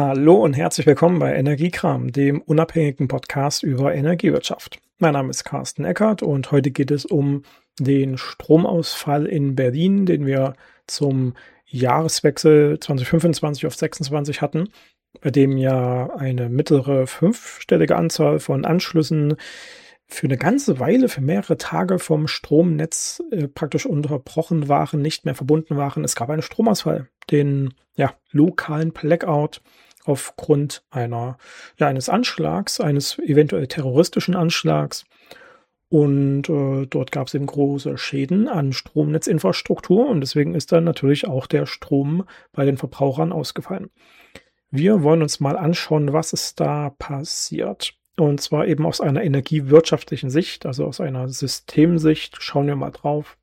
Hallo und herzlich willkommen bei Energiekram, dem unabhängigen Podcast über Energiewirtschaft. Mein Name ist Carsten Eckert und heute geht es um den Stromausfall in Berlin, den wir zum Jahreswechsel 2025 auf 26 hatten, bei dem ja eine mittlere fünfstellige Anzahl von Anschlüssen für eine ganze Weile, für mehrere Tage vom Stromnetz praktisch unterbrochen waren, nicht mehr verbunden waren. Es gab einen Stromausfall, den lokalen Blackout aufgrund eines Anschlags, eines eventuell terroristischen Anschlags. Und dort gab es eben große Schäden an Stromnetzinfrastruktur und deswegen ist dann natürlich auch der Strom bei den Verbrauchern ausgefallen. Wir wollen uns mal anschauen, was ist da passiert. Und zwar eben aus einer energiewirtschaftlichen Sicht, also aus einer Systemsicht, schauen wir mal drauf.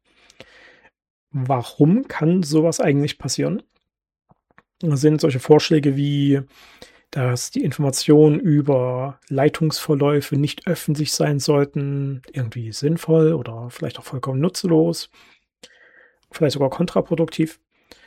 Warum kann sowas eigentlich passieren? Sind solche Vorschläge wie, dass die Informationen über Leitungsverläufe nicht öffentlich sein sollten, irgendwie sinnvoll oder vielleicht auch vollkommen nutzlos, vielleicht sogar kontraproduktiv.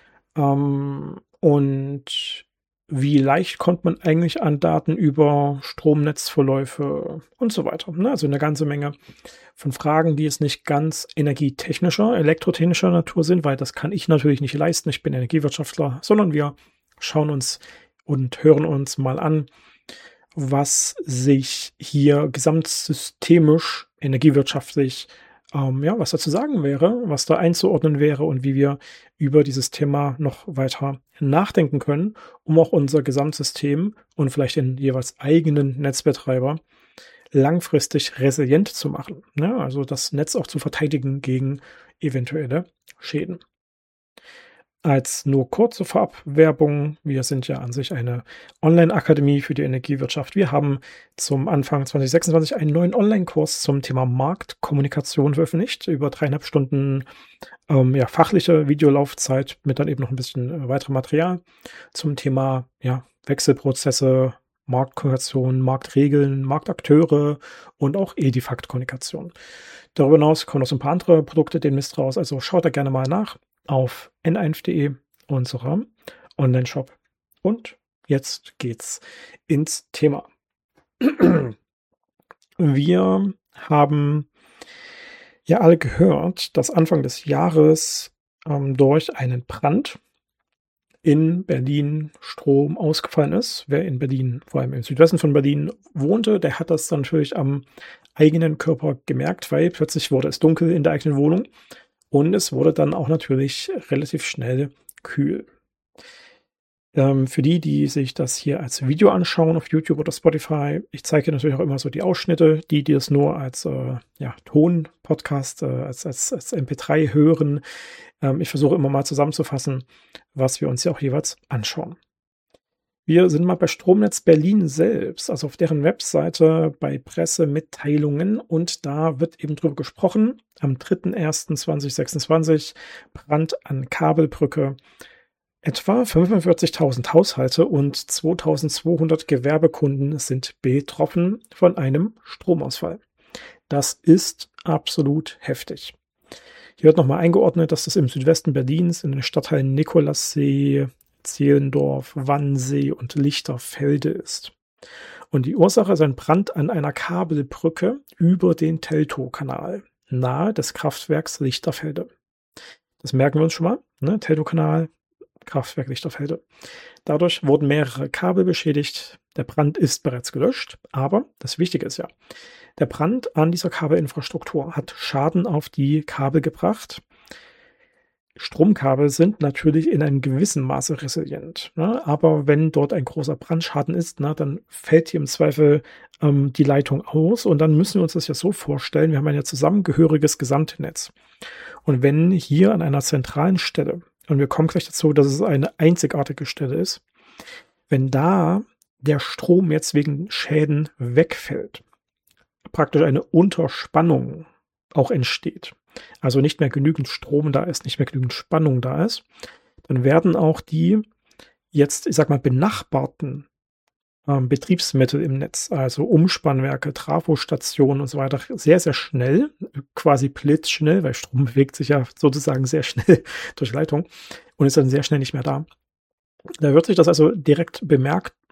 Und wie leicht kommt man eigentlich an Daten über Stromnetzverläufe und so weiter. Ne? Also eine ganze Menge von Fragen, die jetzt nicht ganz energietechnischer, elektrotechnischer Natur sind, weil das kann ich natürlich nicht leisten. Ich bin Energiewirtschaftler, sondern wir schauen uns und hören uns mal an, was sich hier gesamtsystemisch, energiewirtschaftlich, was da zu sagen wäre, was da einzuordnen wäre und wie wir über dieses Thema noch weiter nachdenken können, um auch unser Gesamtsystem und vielleicht den jeweils eigenen Netzbetreiber langfristig resilient zu machen. Ne? Also das Netz auch zu verteidigen gegen eventuelle Schäden. Als nur kurze Vorabwerbung, wir sind ja an sich eine Online-Akademie für die Energiewirtschaft. Wir haben zum Anfang 2026 einen neuen Online-Kurs zum Thema Marktkommunikation veröffentlicht, über 3,5 Stunden fachliche Videolaufzeit mit dann eben noch ein bisschen weiterem Material zum Thema Wechselprozesse, Marktkommunikation, Marktregeln, Marktakteure und auch Edifact-Kommunikation. Darüber hinaus kommen noch so ein paar andere Produkte demnächst raus, also schaut da gerne mal nach auf n1.de, unserem Online-Shop. Und jetzt geht's ins Thema. Wir haben ja alle gehört, dass Anfang des Jahres durch einen Brand in Berlin Strom ausgefallen ist. Wer in Berlin, vor allem im Südwesten von Berlin, wohnte, der hat das dann natürlich am eigenen Körper gemerkt, weil plötzlich wurde es dunkel in der eigenen Wohnung und es wurde dann auch natürlich relativ schnell kühl. Für die sich das hier als Video anschauen auf YouTube oder Spotify, ich zeige natürlich auch immer so die Ausschnitte, die das nur als Ton-Podcast, als MP3 hören. Ich versuche immer mal zusammenzufassen, was wir uns ja auch jeweils anschauen. Wir sind mal bei Stromnetz Berlin selbst, also auf deren Webseite bei Pressemitteilungen und da wird eben drüber gesprochen. Am 3.1.2026 Brand an Kabelbrücke. Etwa 45.000 Haushalte und 2.200 Gewerbekunden sind betroffen von einem Stromausfall. Das ist absolut heftig. Hier wird nochmal eingeordnet, dass das im Südwesten Berlins in den Stadtteilen Nikolassee, Zehlendorf, Wannsee und Lichterfelde ist. Und die Ursache ist ein Brand an einer Kabelbrücke über den Teltowkanal, nahe des Kraftwerks Lichterfelde. Das merken wir uns schon mal, ne? Teltowkanal, Kraftwerk Lichterfelde. Dadurch wurden mehrere Kabel beschädigt. Der Brand ist bereits gelöscht, aber das Wichtige ist ja, der Brand an dieser Kabelinfrastruktur hat Schaden auf die Kabel gebracht. Stromkabel sind natürlich in einem gewissen Maße resilient, ne? Aber wenn dort ein großer Brandschaden ist, dann fällt hier im Zweifel die Leitung aus und dann müssen wir uns das ja so vorstellen, wir haben ein ja zusammengehöriges Gesamtnetz. Und wenn hier an einer zentralen Stelle, und wir kommen gleich dazu, dass es eine einzigartige Stelle ist, wenn da der Strom jetzt wegen Schäden wegfällt, praktisch eine Unterspannung auch entsteht, also nicht mehr genügend Strom da ist, nicht mehr genügend Spannung da ist, dann werden auch die jetzt, ich sag mal, benachbarten Betriebsmittel im Netz, also Umspannwerke, Trafostationen und so weiter, sehr, sehr schnell, quasi blitzschnell, weil Strom bewegt sich ja sozusagen sehr schnell durch Leitung und ist dann sehr schnell nicht mehr da. Da wird sich das also direkt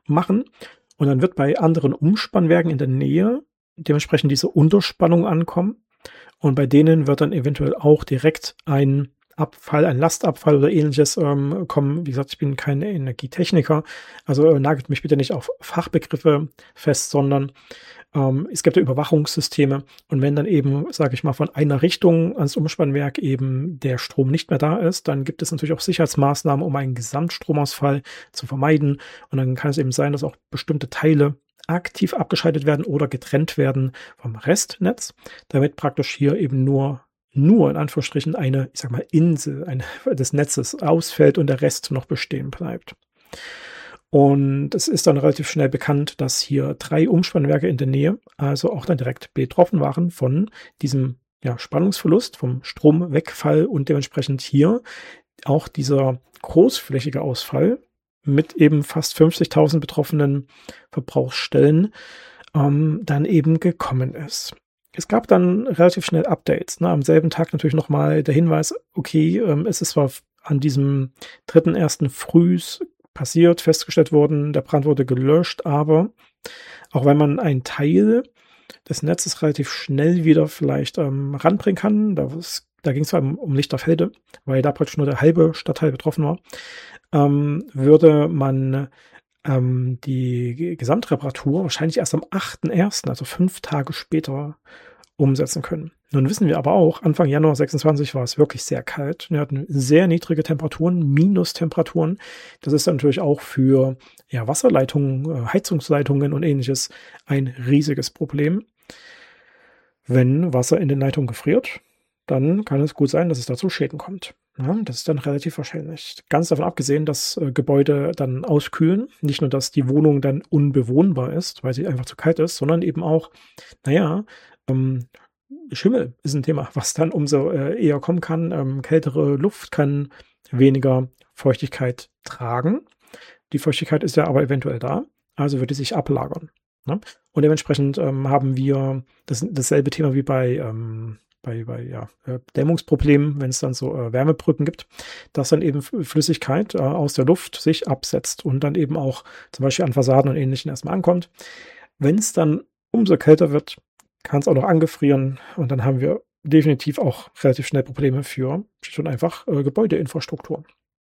machen und dann wird bei anderen Umspannwerken in der Nähe dementsprechend diese Unterspannung ankommen und bei denen wird dann eventuell auch direkt ein Abfall, ein Lastabfall oder Ähnliches, kommen. Wie gesagt, ich bin kein Energietechniker, also, nagelt mich bitte nicht auf Fachbegriffe fest, sondern, es gibt ja Überwachungssysteme und wenn dann eben, sage ich mal, von einer Richtung ans Umspannwerk eben der Strom nicht mehr da ist, dann gibt es natürlich auch Sicherheitsmaßnahmen, um einen Gesamtstromausfall zu vermeiden. Und dann kann es eben sein, dass auch bestimmte Teile aktiv abgeschaltet werden oder getrennt werden vom Restnetz, damit praktisch hier eben nur in Anführungsstrichen eine, ich sage mal, Insel des Netzes ausfällt und der Rest noch bestehen bleibt. Und es ist dann relativ schnell bekannt, dass hier 3 Umspannwerke in der Nähe, also auch dann direkt betroffen waren von diesem, ja, Spannungsverlust, vom Stromwegfall und dementsprechend hier auch dieser großflächige Ausfall mit eben fast 50.000 betroffenen Verbrauchsstellen, dann eben gekommen ist. Es gab dann relativ schnell Updates, ne? Am selben Tag natürlich noch mal der Hinweis: Okay, es ist zwar an diesem 3.1. frühs passiert, festgestellt worden, der Brand wurde gelöscht, aber auch wenn man einen Teil des Netzes relativ schnell wieder vielleicht, ranbringen kann, da ging es zwar um Lichterfelde, weil da praktisch nur der halbe Stadtteil betroffen war, würde man, die Gesamtreparatur wahrscheinlich erst am 8.1., also 5 Tage später, umsetzen können. Nun wissen wir aber auch, Anfang Januar 26 war es wirklich sehr kalt. Wir hatten sehr niedrige Temperaturen, Minustemperaturen. Das ist dann natürlich auch für, ja, Wasserleitungen, Heizungsleitungen und Ähnliches ein riesiges Problem. Wenn Wasser in den Leitungen gefriert, dann kann es gut sein, dass es da zu Schäden kommt. Ja, das ist dann relativ wahrscheinlich. Ganz davon abgesehen, dass Gebäude dann auskühlen. Nicht nur, dass die Wohnung dann unbewohnbar ist, weil sie einfach zu kalt ist, sondern eben auch, naja, Schimmel ist ein Thema, was dann umso eher kommen kann. Kältere Luft kann weniger Feuchtigkeit tragen. Die Feuchtigkeit ist ja aber eventuell da, also wird die sich ablagern, ne? Und dementsprechend haben wir dasselbe Thema wie bei Dämmungsproblemen, wenn es dann so Wärmebrücken gibt, dass dann eben Flüssigkeit aus der Luft sich absetzt und dann eben auch zum Beispiel an Fassaden und Ähnlichem erstmal ankommt. Wenn es dann umso kälter wird, kann es auch noch angefrieren und dann haben wir definitiv auch relativ schnell Probleme für schlicht und einfach Gebäudeinfrastruktur.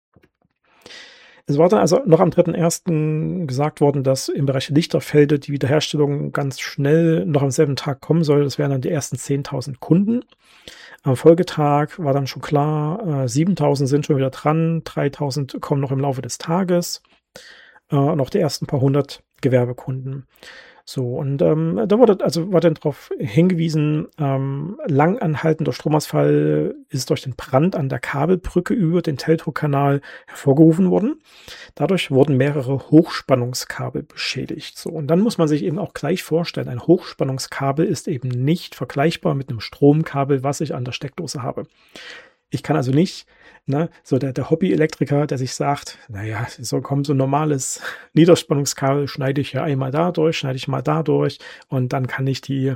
Es war dann also noch am 3.1. gesagt worden, dass im Bereich Lichterfelde die Wiederherstellung ganz schnell noch am selben Tag kommen soll. Das wären dann die ersten 10.000 Kunden. Am Folgetag war dann schon klar, 7.000 sind schon wieder dran, 3.000 kommen noch im Laufe des Tages, noch die ersten paar hundert Gewerbekunden. So, und da war dann darauf hingewiesen, lang anhaltender Stromausfall ist durch den Brand an der Kabelbrücke über den Teltow-Kanal hervorgerufen worden. Dadurch wurden mehrere Hochspannungskabel beschädigt. So, und dann muss man sich eben auch gleich vorstellen, ein Hochspannungskabel ist eben nicht vergleichbar mit einem Stromkabel, was ich an der Steckdose habe. Ich kann also nicht, ne, so der Hobby-Elektriker, der sich sagt, naja, so ein normales Niederspannungskabel schneide ich ja einmal da durch, schneide ich mal da durch und dann kann ich die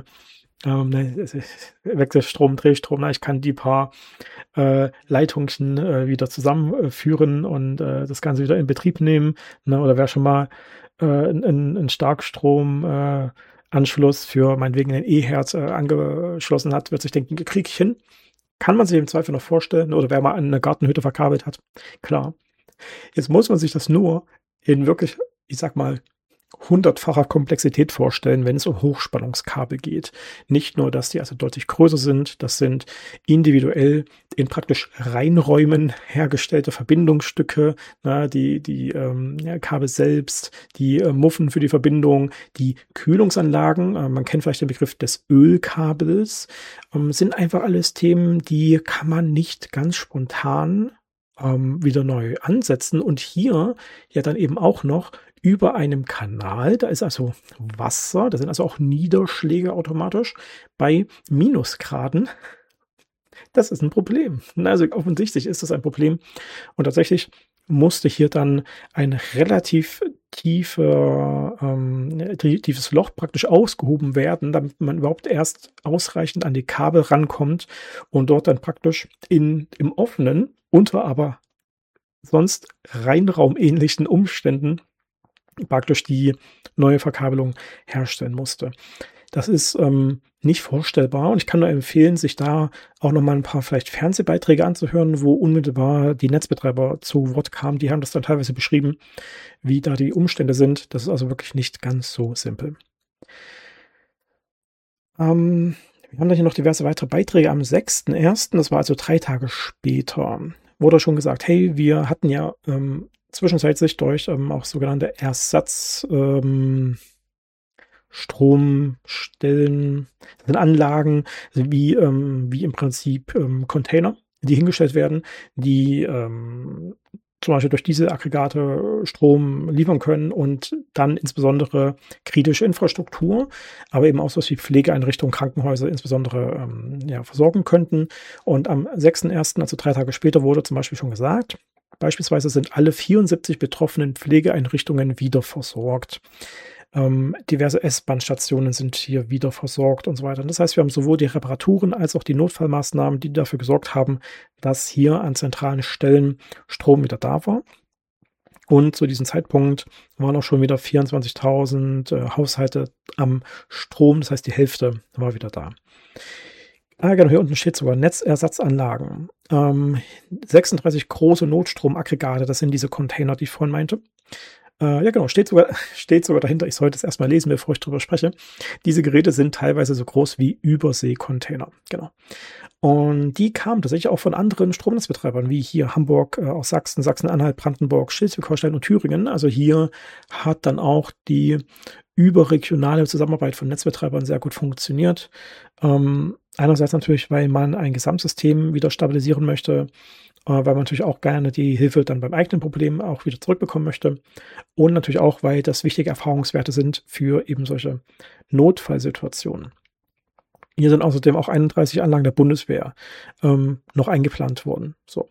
Wechselstrom, Drehstrom, ich kann die paar Leitungen wieder zusammenführen und das Ganze wieder in Betrieb nehmen, ne, oder wer schon mal einen Starkstrom Anschluss für meinetwegen den E-Herd angeschlossen hat, wird sich denken, kriege ich hin. Kann man sich im Zweifel noch vorstellen, oder wer mal eine Gartenhütte verkabelt hat, klar. Jetzt muss man sich das nur in wirklich, ich sag mal, 100-facher Komplexität vorstellen, wenn es um Hochspannungskabel geht. Nicht nur, dass die also deutlich größer sind, das sind individuell in praktisch Reinräumen hergestellte Verbindungsstücke, na, die Kabel selbst, die Muffen für die Verbindung, die Kühlungsanlagen, man kennt vielleicht den Begriff des Ölkabels, sind einfach alles Themen, die kann man nicht ganz spontan wieder neu ansetzen und hier ja dann eben auch noch über einem Kanal, da ist also Wasser, da sind also auch Niederschläge automatisch bei Minusgraden. Das ist ein Problem. Also offensichtlich ist das ein Problem und tatsächlich musste hier dann ein relativ tiefes Loch praktisch ausgehoben werden, damit man überhaupt erst ausreichend an die Kabel rankommt und dort dann praktisch im Offenen, unter aber sonst reinraumähnlichen Umständen praktisch die neue Verkabelung herstellen musste. Das ist nicht vorstellbar und ich kann nur empfehlen, sich da auch noch mal ein paar vielleicht Fernsehbeiträge anzuhören, wo unmittelbar die Netzbetreiber zu Wort kamen. Die haben das dann teilweise beschrieben, wie da die Umstände sind. Das ist also wirklich nicht ganz so simpel. Wir haben da hier noch diverse weitere Beiträge am 6.1., das war also 3 Tage später, wurde schon gesagt, hey, wir hatten ja zwischenzeitlich durch auch sogenannte Stromstellen, das sind Anlagen, also wie im Prinzip Container, die hingestellt werden, die zum Beispiel durch diese Aggregate Strom liefern können und dann insbesondere kritische Infrastruktur, aber eben auch so was wie Pflegeeinrichtungen, Krankenhäuser insbesondere versorgen könnten. Und am 6.1., also 3 Tage später, wurde zum Beispiel schon gesagt, beispielsweise sind alle 74 betroffenen Pflegeeinrichtungen wieder versorgt. Diverse S-Bahn-Stationen sind hier wieder versorgt und so weiter. Das heißt, wir haben sowohl die Reparaturen als auch die Notfallmaßnahmen, die dafür gesorgt haben, dass hier an zentralen Stellen Strom wieder da war. Und zu diesem Zeitpunkt waren auch schon wieder 24.000 Haushalte am Strom. Das heißt, die Hälfte war wieder da. Genau, hier unten steht sogar Netzersatzanlagen. 36 große Notstromaggregate, das sind diese Container, die ich vorhin meinte. Ja, genau, steht sogar dahinter. Ich sollte es erstmal lesen, bevor ich drüber spreche. Diese Geräte sind teilweise so groß wie Überseekontainer. Genau. Und die kamen tatsächlich auch von anderen Stromnetzbetreibern, wie hier Hamburg, aus Sachsen, Sachsen-Anhalt, Brandenburg, Schleswig-Holstein und Thüringen. Also hier hat dann auch die überregionale Zusammenarbeit von Netzbetreibern sehr gut funktioniert. Einerseits natürlich, weil man ein Gesamtsystem wieder stabilisieren möchte, weil man natürlich auch gerne die Hilfe dann beim eigenen Problem auch wieder zurückbekommen möchte. Und natürlich auch, weil das wichtige Erfahrungswerte sind für eben solche Notfallsituationen. Hier sind außerdem auch 31 Anlagen der Bundeswehr noch eingeplant worden. So.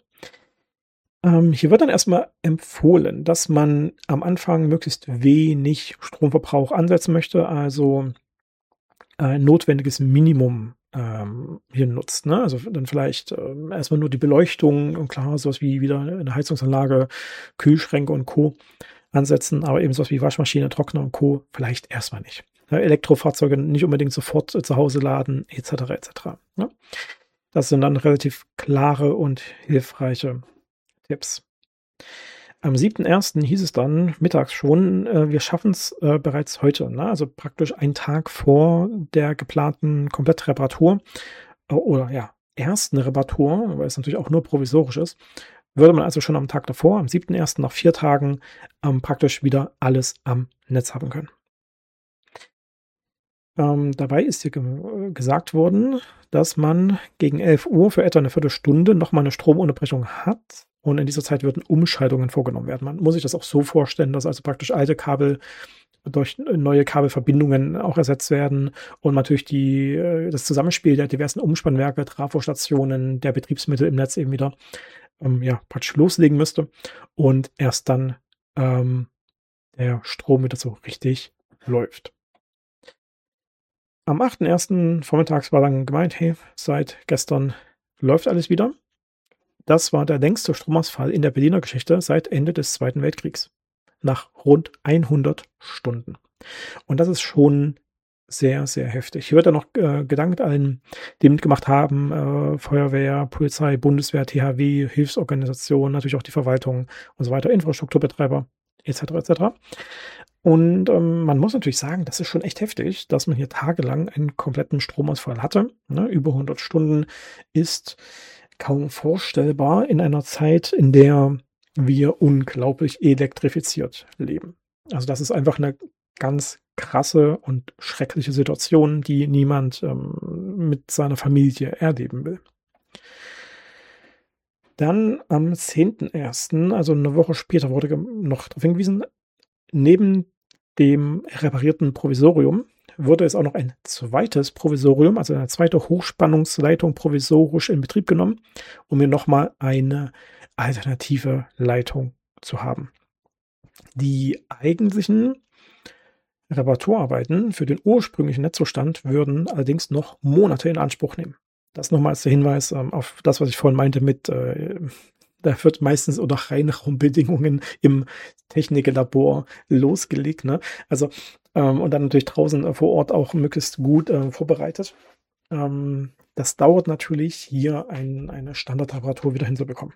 Hier wird dann erstmal empfohlen, dass man am Anfang möglichst wenig Stromverbrauch ansetzen möchte, also ein notwendiges Minimum hier nutzt. Ne? Also dann vielleicht erstmal nur die Beleuchtung und klar, sowas wie wieder eine Heizungsanlage, Kühlschränke und Co. ansetzen, aber eben sowas wie Waschmaschine, Trockner und Co. vielleicht erstmal nicht. Elektrofahrzeuge nicht unbedingt sofort zu Hause laden, etc. etc. Ne? Das sind dann relativ klare und hilfreiche Tipps. Am 7.1. hieß es dann mittags schon, wir schaffen es bereits heute. Ne? Also praktisch einen Tag vor der geplanten Komplettreparatur oder ja, ersten Reparatur, weil es natürlich auch nur provisorisch ist, würde man also schon am Tag davor, am 7.1. nach 4 Tagen praktisch wieder alles am Netz haben können. Dabei ist hier gesagt worden, dass man gegen 11 Uhr für etwa eine Viertelstunde nochmal eine Stromunterbrechung hat und in dieser Zeit würden Umschaltungen vorgenommen werden. Man muss sich das auch so vorstellen, dass also praktisch alte Kabel durch neue Kabelverbindungen auch ersetzt werden und natürlich das Zusammenspiel der diversen Umspannwerke, Trafostationen, der Betriebsmittel im Netz eben wieder praktisch loslegen müsste und erst dann der Strom wieder so richtig läuft. Am 8.1. vormittags war dann gemeint, hey, seit gestern läuft alles wieder. Das war der längste Stromausfall in der Berliner Geschichte seit Ende des Zweiten Weltkriegs. Nach rund 100 Stunden. Und das ist schon sehr, sehr heftig. Hier wird dann noch gedankt allen, die mitgemacht haben, Feuerwehr, Polizei, Bundeswehr, THW, Hilfsorganisationen, natürlich auch die Verwaltung und so weiter, Infrastrukturbetreiber etc. etc. Und man muss natürlich sagen, das ist schon echt heftig, dass man hier tagelang einen kompletten Stromausfall hatte. Ne? Über 100 Stunden ist kaum vorstellbar in einer Zeit, in der wir unglaublich elektrifiziert leben. Also das ist einfach eine ganz krasse und schreckliche Situation, die niemand mit seiner Familie erleben will. Dann am 10.1., also eine Woche später, wurde noch darauf hingewiesen, neben dem reparierten Provisorium wurde es auch noch ein zweites Provisorium, also eine zweite Hochspannungsleitung provisorisch in Betrieb genommen, um hier nochmal eine alternative Leitung zu haben. Die eigentlichen Reparaturarbeiten für den ursprünglichen Netzzustand würden allerdings noch Monate in Anspruch nehmen. Das nochmal als der Hinweis auf das, was ich vorhin meinte mit, Da wird meistens unter Reinraumbedingungen im Techniklabor losgelegt, ne? Also, und dann natürlich draußen vor Ort auch möglichst gut vorbereitet. Das dauert natürlich, hier eine Standardtemperatur wieder hinzubekommen.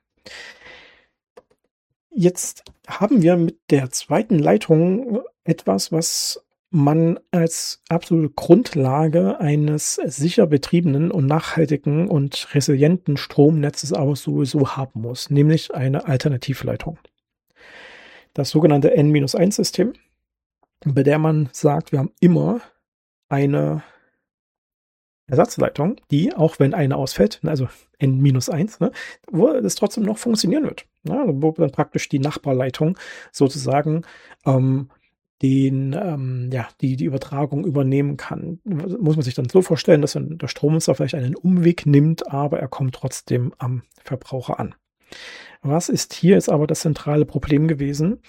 Jetzt haben wir mit der zweiten Leitung etwas, was man als absolute Grundlage eines sicher betriebenen und nachhaltigen und resilienten Stromnetzes aber sowieso haben muss, nämlich eine Alternativleitung. Das sogenannte N-1-System, bei der man sagt, wir haben immer eine Ersatzleitung, die, auch wenn eine ausfällt, also N-1, ne, wo es trotzdem noch funktionieren wird. Ne, wo dann praktisch die Nachbarleitung sozusagen die Übertragung übernehmen kann. Muss man sich dann so vorstellen, dass dann der Stromnutzer vielleicht einen Umweg nimmt, aber er kommt trotzdem am Verbraucher an. Was ist hier jetzt aber das zentrale Problem gewesen?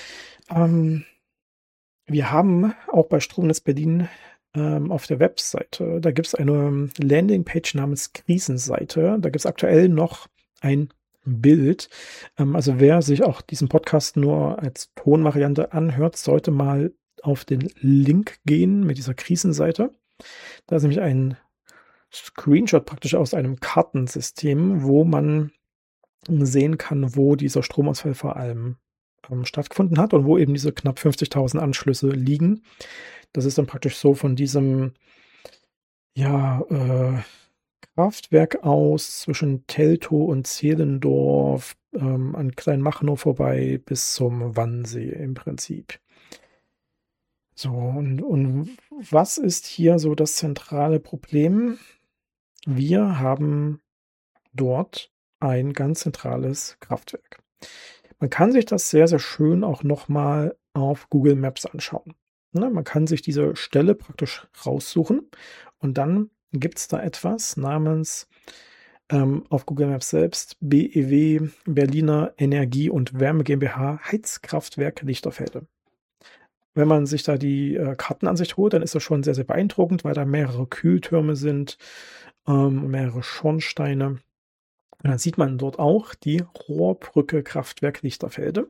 Wir haben auch bei Stromnetz Berlin auf der Webseite, da gibt es eine Landingpage namens Krisenseite. Da gibt es aktuell noch ein Bild. Also wer sich auch diesen Podcast nur als Tonvariante anhört, sollte mal auf den Link gehen mit dieser Krisenseite. Da ist nämlich ein Screenshot praktisch aus einem Kartensystem, wo man sehen kann, wo dieser Stromausfall vor allem stattgefunden hat und wo eben diese knapp 50.000 Anschlüsse liegen. Das ist dann praktisch so von diesem Kraftwerk aus zwischen Teltow und Zehlendorf an Kleinmachnow vorbei bis zum Wannsee im Prinzip. So, und was ist hier so das zentrale Problem? Wir haben dort ein ganz zentrales Kraftwerk. Man kann sich das sehr, sehr schön auch nochmal auf Google Maps anschauen. Ne, man kann sich diese Stelle praktisch raussuchen und dann gibt es da etwas namens auf Google Maps selbst BEW, Berliner Energie- und Wärme GmbH, Heizkraftwerk Lichterfelde. Wenn man sich da die Kartenansicht holt, dann ist das schon sehr, sehr beeindruckend, weil da mehrere Kühltürme sind, mehrere Schornsteine. Und dann sieht man dort auch die Rohrbrücke Kraftwerk Lichterfelde,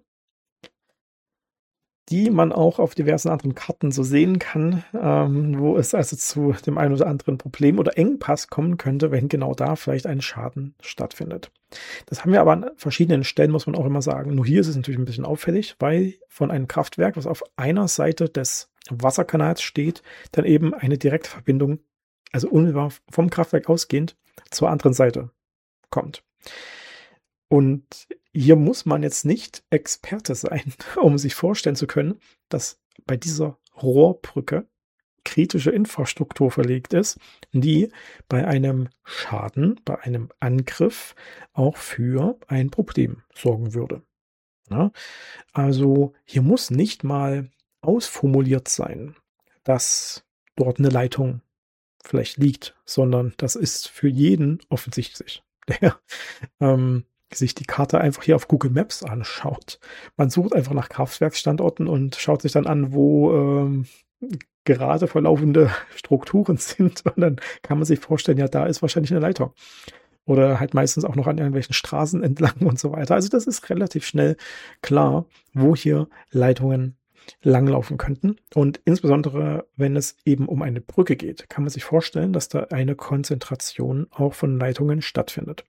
die man auch auf diversen anderen Karten so sehen kann, wo es also zu dem einen oder anderen Problem oder Engpass kommen könnte, wenn genau da vielleicht ein Schaden stattfindet. Das haben wir aber an verschiedenen Stellen, muss man auch immer sagen. Nur hier ist es natürlich ein bisschen auffällig, weil von einem Kraftwerk, was auf einer Seite des Wasserkanals steht, dann eben eine direkte Verbindung, also unmittelbar vom Kraftwerk ausgehend, zur anderen Seite kommt. Und hier muss man jetzt nicht Experte sein, um sich vorstellen zu können, dass bei dieser Rohrbrücke kritische Infrastruktur verlegt ist, die bei einem Schaden, bei einem Angriff auch für ein Problem sorgen würde. Ja, also hier muss nicht mal ausformuliert sein, dass dort eine Leitung vielleicht liegt, sondern das ist für jeden offensichtlich, der sich die Karte einfach hier auf Google Maps anschaut. Man sucht einfach nach Kraftwerksstandorten und schaut sich dann an, wo gerade verlaufende Strukturen sind. Und dann kann man sich vorstellen, ja, da ist wahrscheinlich eine Leitung. Oder halt meistens auch noch an irgendwelchen Straßen entlang und so weiter. Also das ist relativ schnell klar, wo hier Leitungen langlaufen könnten. Und insbesondere, wenn es eben um eine Brücke geht, kann man sich vorstellen, dass da eine Konzentration auch von Leitungen stattfindet.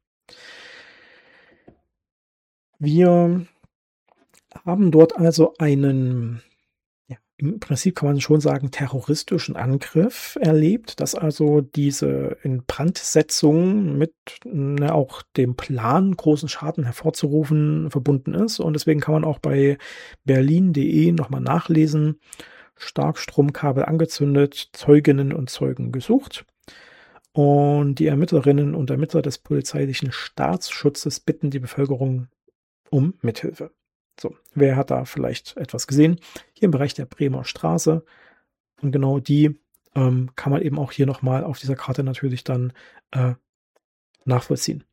Wir haben dort also einen, im Prinzip kann man schon sagen, terroristischen Angriff erlebt, dass also diese Inbrandsetzung mit auch dem Plan, großen Schaden hervorzurufen, verbunden ist. Und deswegen kann man auch bei berlin.de nochmal nachlesen: Starkstromkabel angezündet, Zeuginnen und Zeugen gesucht. Und die Ermittlerinnen und Ermittler des polizeilichen Staatsschutzes bitten die Bevölkerung um Mithilfe. So, wer hat da vielleicht etwas gesehen? Hier im Bereich der Bremer Straße. Und genau die kann man eben auch hier nochmal auf dieser Karte natürlich dann nachvollziehen.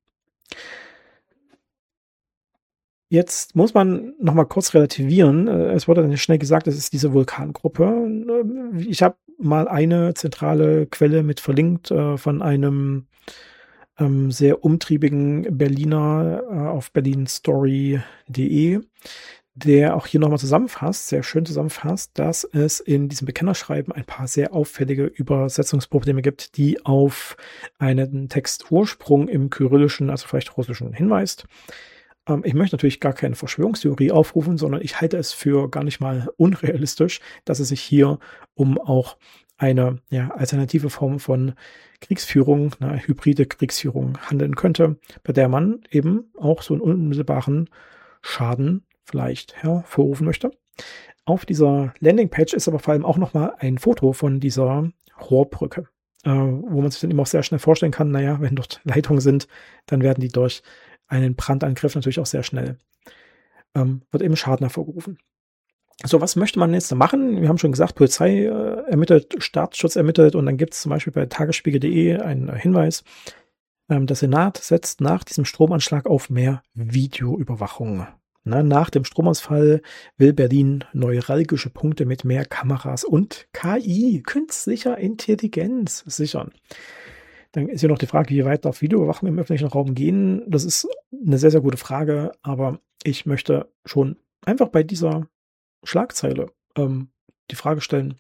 Jetzt muss man nochmal kurz relativieren. Es wurde dann schnell gesagt, es ist diese Vulkangruppe. Ich habe mal eine zentrale Quelle mit verlinkt von einem sehr umtriebigen Berliner auf berlinstory.de, der auch hier nochmal zusammenfasst, sehr schön zusammenfasst, dass es in diesem Bekennerschreiben ein paar sehr auffällige Übersetzungsprobleme gibt, die auf einen Textursprung im Kyrillischen, also vielleicht Russischen, hinweist. Ich möchte natürlich gar keine Verschwörungstheorie aufrufen, sondern ich halte es für gar nicht mal unrealistisch, dass es sich hier um auch eine alternative Form von Kriegsführung, eine hybride Kriegsführung handeln könnte, bei der man eben auch so einen unmittelbaren Schaden vielleicht hervorrufen möchte. Auf dieser Landingpage ist aber vor allem auch nochmal ein Foto von dieser Rohrbrücke, wo man sich dann immer auch sehr schnell vorstellen kann, naja, wenn dort Leitungen sind, dann werden die durch einen Brandangriff natürlich auch sehr schnell, wird eben Schaden hervorgerufen. So, was möchte man jetzt machen? Wir haben schon gesagt, Polizei ermittelt, Staatsschutz ermittelt und dann gibt es zum Beispiel bei tagesspiegel.de einen Hinweis, der Senat setzt nach diesem Stromanschlag auf mehr Videoüberwachung. Nach dem Stromausfall will Berlin neuralgische Punkte mit mehr Kameras und KI, künstlicher Intelligenz, sichern. Dann ist hier noch die Frage, wie weit darf Videoüberwachung im öffentlichen Raum gehen? Das ist eine sehr, sehr gute Frage, aber ich möchte schon einfach bei dieser Schlagzeile die Frage stellen,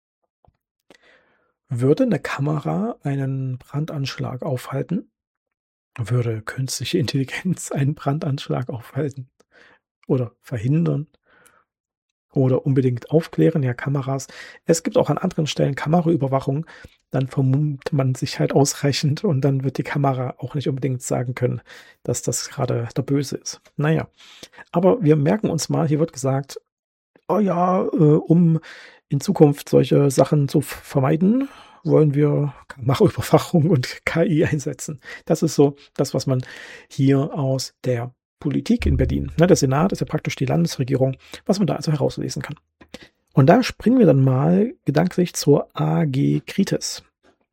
würde eine Kamera einen Brandanschlag aufhalten? Würde künstliche Intelligenz einen Brandanschlag aufhalten oder verhindern oder unbedingt aufklären? Ja, Kameras. Es gibt auch an anderen Stellen Kameraüberwachung. Dann vermummt man sich halt ausreichend und dann wird die Kamera auch nicht unbedingt sagen können, dass das gerade der Böse ist. Naja, aber wir merken uns mal, hier wird gesagt, oh ja, um in Zukunft solche Sachen zu vermeiden, wollen wir Kameraüberwachung und KI einsetzen. Das ist so das, was man hier aus der Politik in Berlin, der Senat ist ja praktisch die Landesregierung, was man da also herauslesen kann. Und da springen wir dann mal gedanklich zur AG Kritis.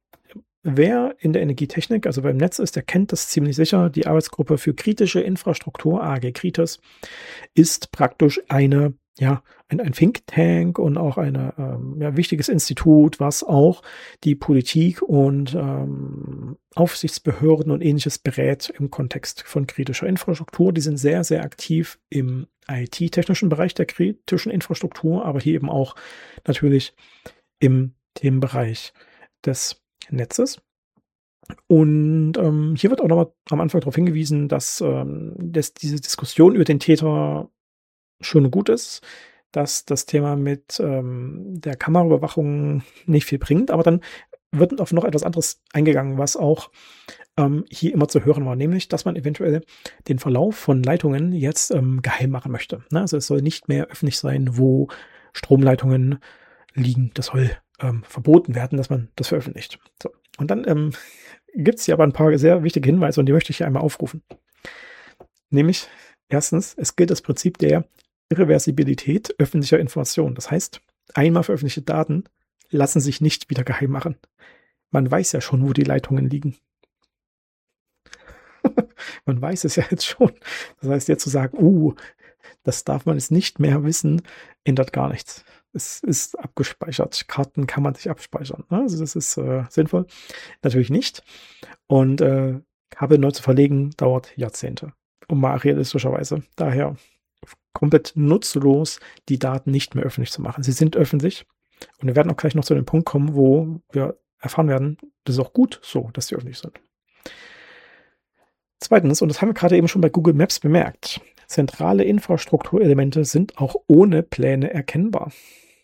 Wer in der Energietechnik, also beim Netz ist, der kennt das ziemlich sicher. Die Arbeitsgruppe für kritische Infrastruktur, AG Kritis, ist praktisch ein Think Tank und auch ein wichtiges Institut, was auch die Politik und Aufsichtsbehörden und Ähnliches berät im Kontext von kritischer Infrastruktur. Die sind sehr, sehr aktiv im IT-technischen Bereich der kritischen Infrastruktur, aber hier eben auch natürlich im Themenbereich des Netzes. Und hier wird auch nochmal am Anfang darauf hingewiesen, dass diese Diskussion über den Täter schon gut ist, dass das Thema mit der Kameraüberwachung nicht viel bringt, aber dann wird auf noch etwas anderes eingegangen, was auch hier immer zu hören war, nämlich, dass man eventuell den Verlauf von Leitungen jetzt geheim machen möchte. Also es soll nicht mehr öffentlich sein, wo Stromleitungen liegen. Das soll verboten werden, dass man das veröffentlicht. So. Und dann gibt es hier aber ein paar sehr wichtige Hinweise und die möchte ich hier einmal aufrufen. Nämlich, erstens, es gilt das Prinzip der Irreversibilität öffentlicher Informationen. Das heißt, einmal veröffentlichte Daten lassen sich nicht wieder geheim machen. Man weiß ja schon, wo die Leitungen liegen. Man weiß es ja jetzt schon. Das heißt, jetzt zu sagen, das darf man jetzt nicht mehr wissen, ändert gar nichts. Es ist abgespeichert. Karten kann man sich abspeichern. Also das ist sinnvoll. Natürlich nicht. Und Kabel neu zu verlegen dauert Jahrzehnte. Und mal realistischerweise. Daher komplett nutzlos, die Daten nicht mehr öffentlich zu machen. Sie sind öffentlich. Und wir werden auch gleich noch zu dem Punkt kommen, wo wir erfahren werden, das ist auch gut so, dass sie öffentlich sind. Zweitens, und das haben wir gerade eben schon bei Google Maps bemerkt, zentrale Infrastrukturelemente sind auch ohne Pläne erkennbar.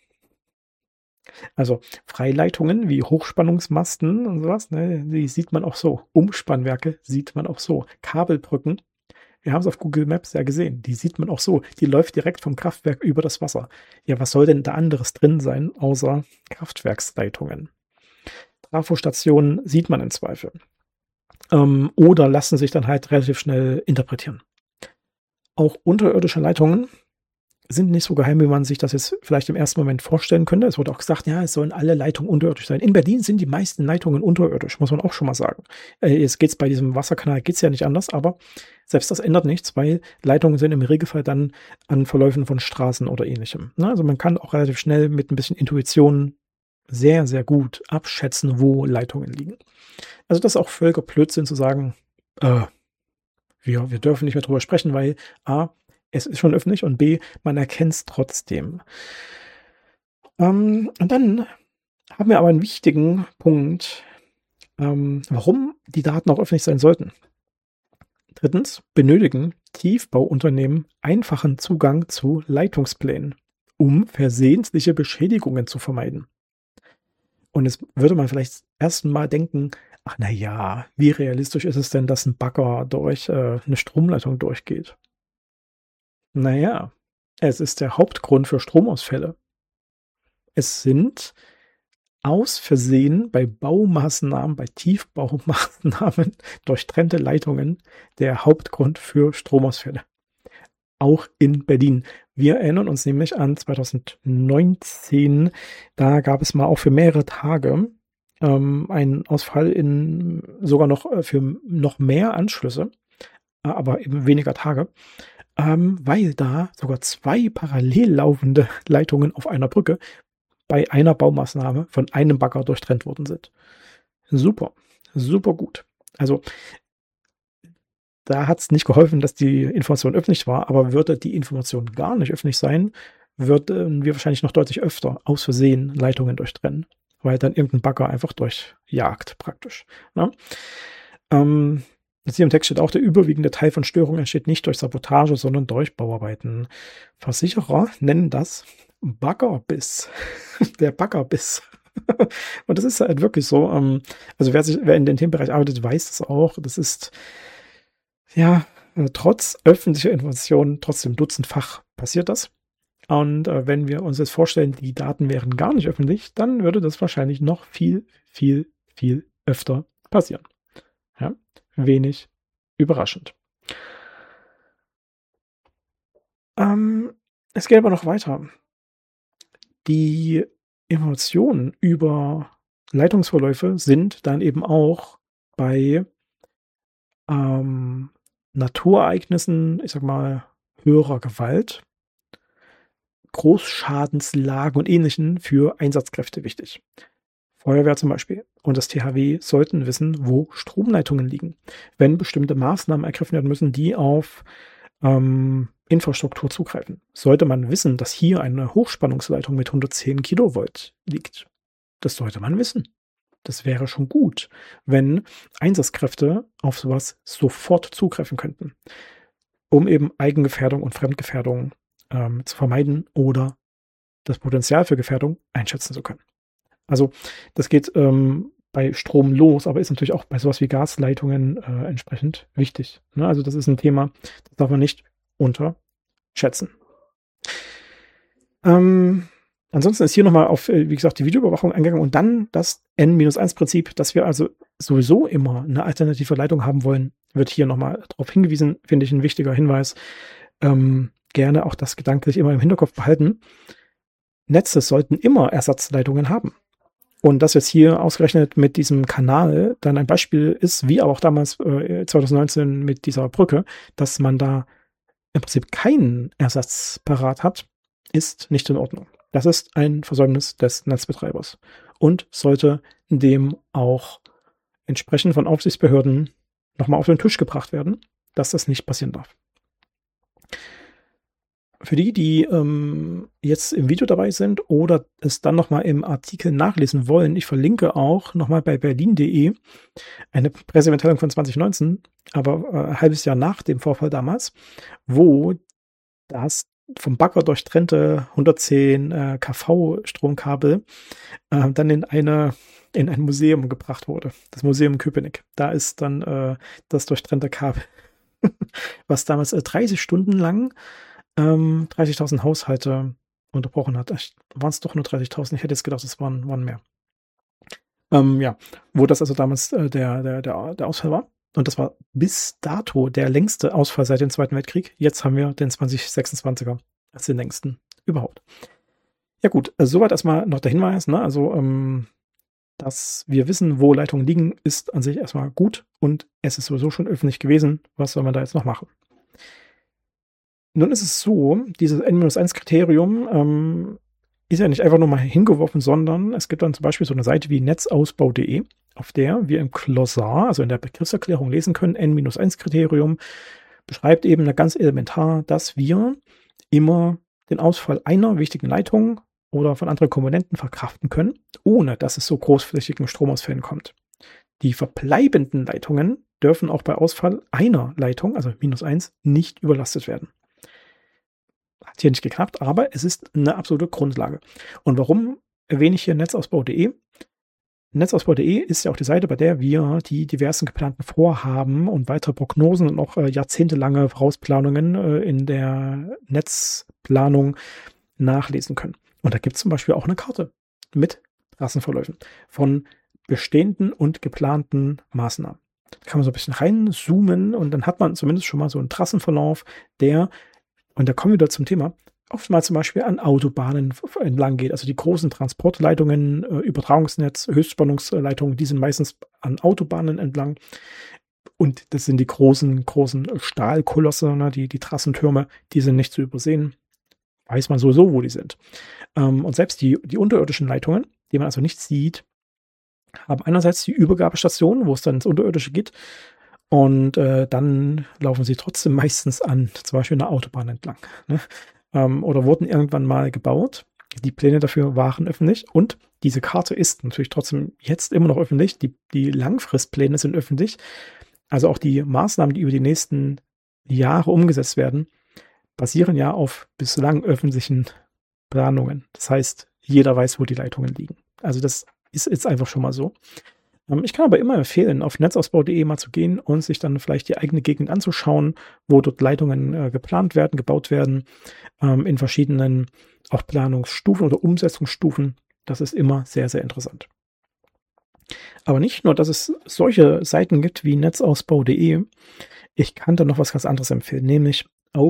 Also Freileitungen wie Hochspannungsmasten und sowas, die sieht man auch so. Umspannwerke sieht man auch so. Kabelbrücken, wir haben es auf Google Maps ja gesehen, die sieht man auch so. Die läuft direkt vom Kraftwerk über das Wasser. Ja, was soll denn da anderes drin sein, außer Kraftwerksleitungen? Trafostationen sieht man im Zweifel. Oder lassen sich dann halt relativ schnell interpretieren. Auch unterirdische Leitungen sind nicht so geheim, wie man sich das jetzt vielleicht im ersten Moment vorstellen könnte. Es wurde auch gesagt, ja, es sollen alle Leitungen unterirdisch sein. In Berlin sind die meisten Leitungen unterirdisch, muss man auch schon mal sagen. Jetzt geht es bei diesem Wasserkanal geht's ja nicht anders, aber selbst das ändert nichts, weil Leitungen sind im Regelfall dann an Verläufen von Straßen oder ähnlichem. Also man kann auch relativ schnell mit ein bisschen Intuition sehr, sehr gut abschätzen, wo Leitungen liegen. Also, das ist auch völliger Blödsinn zu sagen, äh, wir dürfen nicht mehr drüber sprechen, weil A, es ist schon öffentlich und B, man erkennt es trotzdem. Und dann haben wir aber einen wichtigen Punkt, warum die Daten auch öffentlich sein sollten. Drittens benötigen Tiefbauunternehmen einfachen Zugang zu Leitungsplänen, um versehentliche Beschädigungen zu vermeiden. Und jetzt würde man vielleicht erst mal denken: „Ach na ja, wie realistisch ist es denn, dass ein Bagger durch, 'ne Stromleitung durchgeht?“ Na ja, es ist der Hauptgrund für Stromausfälle. Es sind aus Versehen bei Baumaßnahmen, bei Tiefbaumaßnahmen durchtrennte Leitungen der Hauptgrund für Stromausfälle, auch in Berlin. Wir erinnern uns nämlich an 2019, da gab es mal auch für mehrere Tage, einen Ausfall in sogar noch, für noch mehr Anschlüsse, aber eben weniger Tage, weil da sogar 2 parallel laufende Leitungen auf einer Brücke bei einer Baumaßnahme von einem Bagger durchtrennt worden sind. Super, super gut. Also, da hat es nicht geholfen, dass die Information öffentlich war, aber würde die Information gar nicht öffentlich sein, würden wir wahrscheinlich noch deutlich öfter aus Versehen Leitungen durchtrennen, weil dann irgendein Bagger einfach durchjagt praktisch, ne? Jetzt hier im Text steht auch: „Der überwiegende Teil von Störungen entsteht nicht durch Sabotage, sondern durch Bauarbeiten.“ Versicherer nennen das Baggerbiss. Der Baggerbiss. Und das ist halt wirklich so, also wer in dem Themenbereich arbeitet, weiß das auch. Das ist, ja, trotz öffentlicher Informationen trotzdem dutzendfach passiert das. Und, wenn wir uns jetzt vorstellen, die Daten wären gar nicht öffentlich, dann würde das wahrscheinlich noch viel, viel, viel öfter passieren. Ja, wenig überraschend. Ähm, Es geht aber noch weiter. Die Informationen über Leitungsverläufe sind dann eben auch bei, ähm, Naturereignissen, ich sage mal, höherer Gewalt, Großschadenslagen und Ähnlichen für Einsatzkräfte wichtig. Feuerwehr zum Beispiel und das THW sollten wissen, wo Stromleitungen liegen, wenn bestimmte Maßnahmen ergriffen werden müssen, die auf Infrastruktur zugreifen. Sollte man wissen, dass hier eine Hochspannungsleitung mit 110 Kilovolt liegt, das sollte man wissen. Das wäre schon gut, wenn Einsatzkräfte auf sowas sofort zugreifen könnten, um eben Eigengefährdung und Fremdgefährdung zu vermeiden oder das Potenzial für Gefährdung einschätzen zu können. Also, das geht, bei Strom los, aber ist natürlich auch bei sowas wie Gasleitungen, entsprechend wichtig, ne? Also, das ist ein Thema, das darf man nicht unterschätzen. Ansonsten ist hier noch mal auf, wie gesagt, die Videoüberwachung eingegangen und dann das N-1-Prinzip, dass wir also sowieso immer eine alternative Leitung haben wollen, wird hier noch mal drauf hingewiesen, finde ich ein wichtiger Hinweis. Gerne auch das gedanklich immer im Hinterkopf behalten. Netze sollten immer Ersatzleitungen haben. Und das jetzt hier ausgerechnet mit diesem Kanal dann ein Beispiel ist, wie aber auch damals 2019 mit dieser Brücke, dass man da im Prinzip keinen Ersatz parat hat, ist nicht in Ordnung. Das ist ein Versäumnis des Netzbetreibers und sollte dem auch entsprechend von Aufsichtsbehörden nochmal auf den Tisch gebracht werden, dass das nicht passieren darf. Für die, die jetzt im Video dabei sind oder es dann nochmal im Artikel nachlesen wollen, ich verlinke auch nochmal bei berlin.de eine Pressemitteilung von 2019, aber ein halbes Jahr nach dem Vorfall damals, wo das vom Bagger durchtrennte 110 kV Stromkabel dann in ein Museum gebracht wurde. Das Museum Köpenick. Da ist dann das durchtrennte Kabel, was damals 30 Stunden lang 30.000 Haushalte unterbrochen hat. Waren es doch nur 30.000? Ich hätte jetzt gedacht, es waren mehr. Ja, wo das also damals der Ausfall war. Und das war bis dato der längste Ausfall seit dem Zweiten Weltkrieg. Jetzt haben wir den 2026er als den längsten überhaupt. Ja gut, soweit erstmal noch der Hinweis, ne? Also, dass wir wissen, wo Leitungen liegen, ist an sich erstmal gut und es ist sowieso schon öffentlich gewesen. Was soll man da jetzt noch machen? Nun ist es so, dieses N-1-Kriterium ist ja nicht einfach nur mal hingeworfen, sondern es gibt dann zum Beispiel so eine Seite wie netzausbau.de, auf der wir im Glossar, also in der Begriffserklärung lesen können, N-1-Kriterium beschreibt eben ganz elementar, dass wir immer den Ausfall einer wichtigen Leitung oder von anderen Komponenten verkraften können, ohne dass es zu großflächigen Stromausfällen kommt. Die verbleibenden Leitungen dürfen auch bei Ausfall einer Leitung, also -1, nicht überlastet werden. Hat hier nicht geklappt, aber es ist eine absolute Grundlage. Und warum erwähne ich hier netzausbau.de? Netzausbau.de ist ja auch die Seite, bei der wir die diversen geplanten Vorhaben und weitere Prognosen und auch jahrzehntelange Vorausplanungen in der Netzplanung nachlesen können. Und da gibt es zum Beispiel auch eine Karte mit Trassenverläufen von bestehenden und geplanten Maßnahmen. Da kann man so ein bisschen reinzoomen und dann hat man zumindest schon mal so einen Trassenverlauf, der, und da kommen wir wieder zum Thema, oftmals zum Beispiel an Autobahnen entlang geht. Also die großen Transportleitungen, Übertragungsnetz, Höchstspannungsleitungen, die sind meistens an Autobahnen entlang. Und das sind die großen Stahlkolosse, ne, die Trassentürme, die sind nicht zu übersehen. Weiß man sowieso, wo die sind. Und selbst die unterirdischen Leitungen, die man also nicht sieht, haben einerseits die Übergabestation, wo es dann ins Unterirdische geht. Und dann laufen sie trotzdem meistens an zum Beispiel einer Autobahn entlang. Ne? Oder wurden irgendwann mal gebaut. Die Pläne dafür waren öffentlich. Und diese Karte ist natürlich trotzdem jetzt immer noch öffentlich. Die Langfristpläne sind öffentlich. Also auch die Maßnahmen, die über die nächsten Jahre umgesetzt werden, basieren ja auf bislang öffentlichen Planungen. Das heißt, jeder weiß, wo die Leitungen liegen. Also das ist jetzt einfach schon mal so. Ich kann aber immer empfehlen, auf netzausbau.de mal zu gehen und sich dann vielleicht die eigene Gegend anzuschauen, wo dort Leitungen geplant werden, gebaut werden, in verschiedenen auch Planungsstufen oder Umsetzungsstufen. Das ist immer sehr, sehr interessant. Aber nicht nur, dass es solche Seiten gibt wie netzausbau.de. Ich kann da noch was ganz anderes empfehlen, nämlich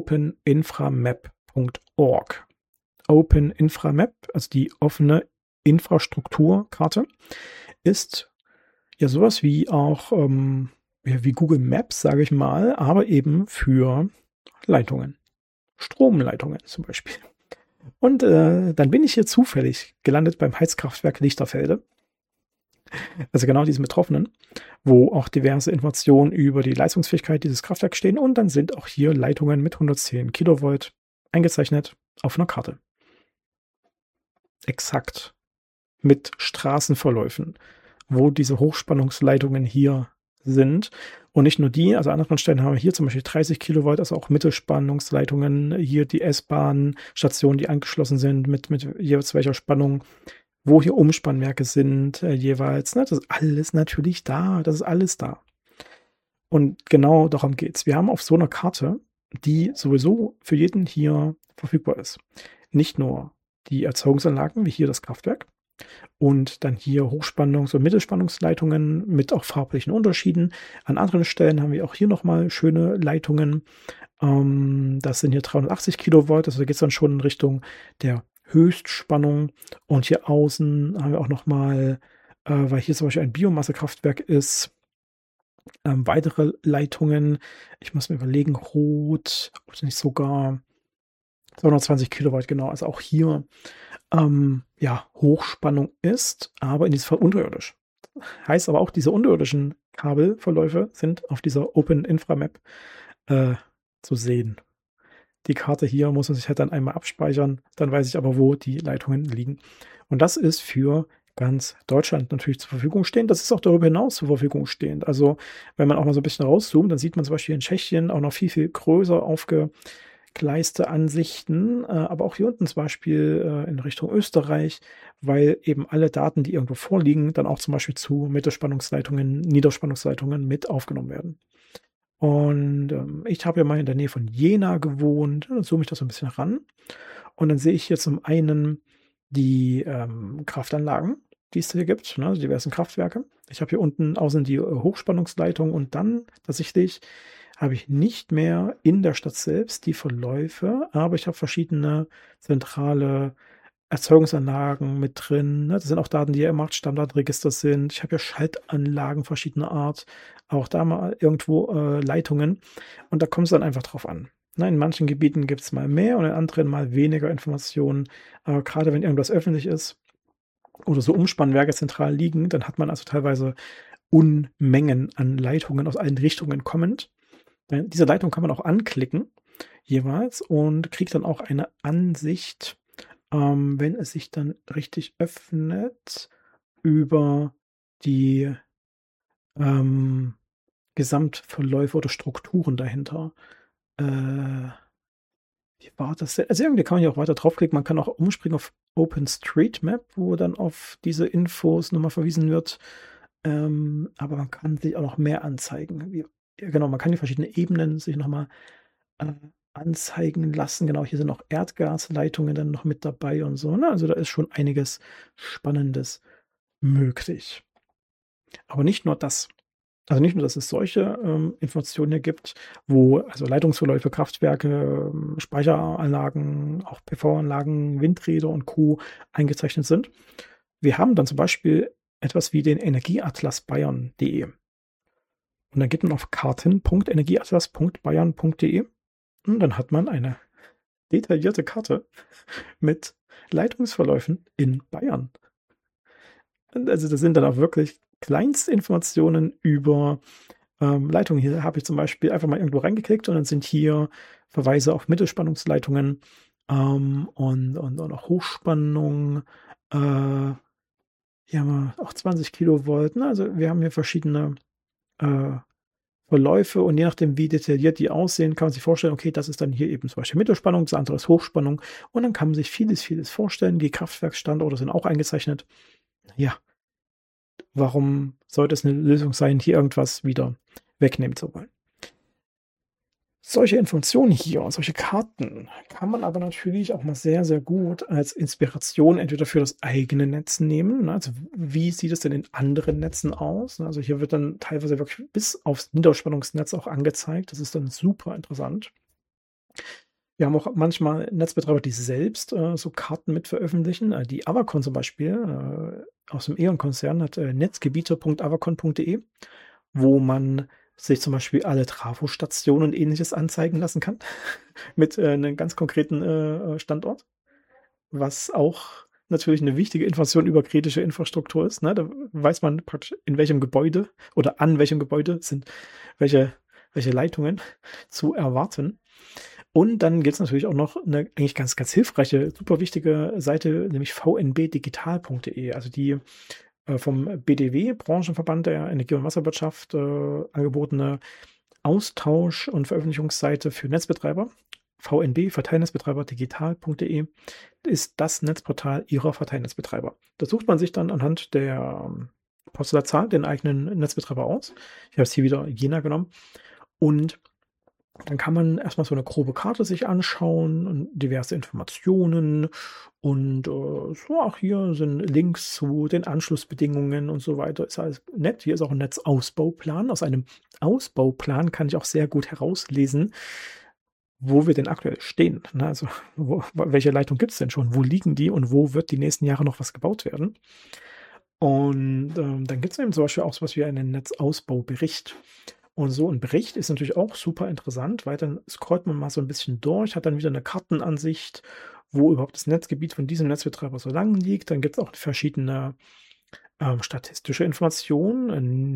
openinframap.org. OpenInfraMap, also die offene Infrastrukturkarte, ist ja sowas wie auch wie Google Maps, sage ich mal, aber eben für Leitungen. Stromleitungen zum Beispiel. Und dann bin ich hier zufällig gelandet beim Heizkraftwerk Lichterfelde. Also genau diesen Betroffenen, wo auch diverse Informationen über die Leistungsfähigkeit dieses Kraftwerks stehen. Und dann sind auch hier Leitungen mit 110 Kilovolt eingezeichnet auf einer Karte. Exakt mit Straßenverläufen, wo diese Hochspannungsleitungen hier sind. Und nicht nur die, also an anderen Stellen haben wir hier zum Beispiel 30 Kilovolt, also auch Mittelspannungsleitungen, hier die S-Bahn-Stationen, die angeschlossen sind mit jeweils welcher Spannung, wo hier Umspannwerke sind jeweils. Ne? Das ist alles natürlich da, das ist alles da. Und genau darum geht es. Wir haben auf so einer Karte, die sowieso für jeden hier verfügbar ist, nicht nur die Erzeugungsanlagen, wie hier das Kraftwerk, und dann hier Hochspannungs- und Mittelspannungsleitungen mit auch farblichen Unterschieden. An anderen Stellen haben wir auch hier nochmal schöne Leitungen. Das sind hier 380 Kilovolt, also da geht es dann schon in Richtung der Höchstspannung. Und hier außen haben wir auch nochmal, weil hier zum Beispiel ein Biomassekraftwerk ist, weitere Leitungen. Ich muss mir überlegen, rot, oder nicht sogar 220 Kilowatt, genau. Also auch hier Hochspannung ist, aber in diesem Fall unterirdisch. Heißt aber auch, diese unterirdischen Kabelverläufe sind auf dieser Open Infra Map zu sehen. Die Karte hier muss man sich halt dann einmal abspeichern, dann weiß ich aber, wo die Leitungen liegen. Und das ist für ganz Deutschland natürlich zur Verfügung stehend. Das ist auch darüber hinaus zur Verfügung stehend. Also wenn man auch mal so ein bisschen rauszoomt, dann sieht man zum Beispiel in Tschechien auch noch viel, viel größer aufgegleiste Ansichten, aber auch hier unten zum Beispiel in Richtung Österreich, weil eben alle Daten, die irgendwo vorliegen, dann auch zum Beispiel zu Mittelspannungsleitungen, Niederspannungsleitungen mit aufgenommen werden. Und ich habe ja mal in der Nähe von Jena gewohnt, dann zoome ich das so ein bisschen ran und dann sehe ich hier zum einen die Kraftanlagen, die es hier gibt, ne, also diversen Kraftwerke. Ich habe hier unten außen die Hochspannungsleitung und dann tatsächlich habe ich nicht mehr in der Stadt selbst die Verläufe, aber ich habe verschiedene zentrale Erzeugungsanlagen mit drin. Ne? Das sind auch Daten, die ja im Marktstandardregister sind. Ich habe ja Schaltanlagen verschiedener Art, auch da mal irgendwo Leitungen. Und da kommt es dann einfach drauf an. Ne, in manchen Gebieten gibt's mal mehr und in anderen mal weniger Informationen. Aber grade wenn irgendwas öffentlich ist oder so Umspannwerke zentral liegen, dann hat man also teilweise Unmengen an Leitungen aus allen Richtungen kommend. Diese Leitung kann man auch anklicken jeweils und kriegt dann auch eine Ansicht, wenn es sich dann richtig öffnet, über die, ähm, Gesamtverläufe oder Strukturen dahinter. Äh, Wie war das denn? Also, irgendwie kann man ja auch weiter draufklicken. Man kann auch umspringen auf OpenStreetMap, wo dann auf diese Infos noch mal verwiesen wird. Aber man kann sich auch noch mehr anzeigen. Wie Ja genau, man kann die verschiedenen Ebenen sich noch mal, äh, anzeigen lassen. Genau, hier sind auch Erdgasleitungen dann noch mit dabei und so, ne? Also, da ist schon einiges Spannendes möglich. Aber nicht nur das. Also, nicht nur, dass es solche, Informationen hier gibt, wo also Leitungsverläufe, Kraftwerke, Speicheranlagen, auch PV-Anlagen, Windräder und Co. eingezeichnet sind. Wir haben dann zum Beispiel etwas wie den Energieatlas Bayern.de. Und dann geht man auf karten.energieatlas.bayern.de und dann hat man eine detaillierte Karte mit Leitungsverläufen in Bayern. Und also, das sind dann auch wirklich Kleinstinformationen über, Leitungen. Hier habe ich zum Beispiel einfach mal irgendwo reingeklickt und dann sind hier Verweise auf Mittelspannungsleitungen, und auch Hochspannung. Hier haben wir auch 20 Kilovolt, ne? Also, wir haben hier verschiedene, äh, Verläufe und je nachdem, wie detailliert die aussehen, kann man sich vorstellen, okay, das ist dann hier eben zum Beispiel Mittelspannung, das andere ist Hochspannung und dann kann man sich vieles vorstellen. Die Kraftwerksstandorte sind auch eingezeichnet. Ja, warum sollte es 'ne Lösung sein, hier irgendwas wieder wegnehmen zu wollen? Solche Informationen hier und solche Karten kann man aber natürlich auch mal sehr gut als Inspiration entweder für das eigene Netz nehmen, ne? Also, wie sieht es denn in anderen Netzen aus? Ne, also, hier wird dann teilweise wirklich bis aufs Niederspannungsnetz auch angezeigt. Das ist dann super interessant. Wir haben auch manchmal Netzbetreiber, die selbst, so Karten mit veröffentlichen. Die Avacon zum Beispiel, aus dem E.ON-Konzern hat, netzgebiete.avacon.de, wo man sich zum Beispiel alle Trafostationen und Ähnliches anzeigen lassen kann mit, 'nem ganz konkreten, Standort, was auch natürlich eine wichtige Information über kritische Infrastruktur ist, ne? Da weiß man praktisch, in welchem Gebäude oder an welchem Gebäude sind welche Leitungen zu erwarten. Und dann gibt's natürlich auch noch 'ne eigentlich ganz hilfreiche, super wichtige Seite, nämlich vnbdigital.de, also die, vom BDW, Branchenverband der Energie und Wasserwirtschaft, angebotene Austausch und Veröffentlichungsseite für Netzbetreiber. VNB, Verteilnetzbetreiber digital.de, ist das Netzportal ihrer Verteilnetzbetreiber. Da sucht man sich dann anhand der, Postleitzahl den eigenen Netzbetreiber aus. Ich habe jetzt hier wieder Jena genommen und dann kann man erst mal so 'ne grobe Karte sich anschauen und diverse Informationen und, so auch hier sind Links zu den Anschlussbedingungen und so weiter. Ist alles nett. Hier ist auch 'n Netzausbauplan. Aus einem Ausbauplan kann ich auch sehr gut herauslesen, wo wir denn aktuell stehen, ne? Also, welche Leitung gibt's denn schon? Wo liegen die und wo wird die nächsten Jahre noch was gebaut werden? Und, dann gibt's eben zum Beispiel auch so was wie einen Netzausbaubericht. Und so 'n Bericht ist natürlich auch super interessant, weil dann scrollt man mal so 'n bisschen durch, hat dann wieder 'ne Kartenansicht, wo überhaupt das Netzgebiet von diesem Netzbetreiber so lang liegt. Dann gibt's auch verschiedene, statistische Informationen,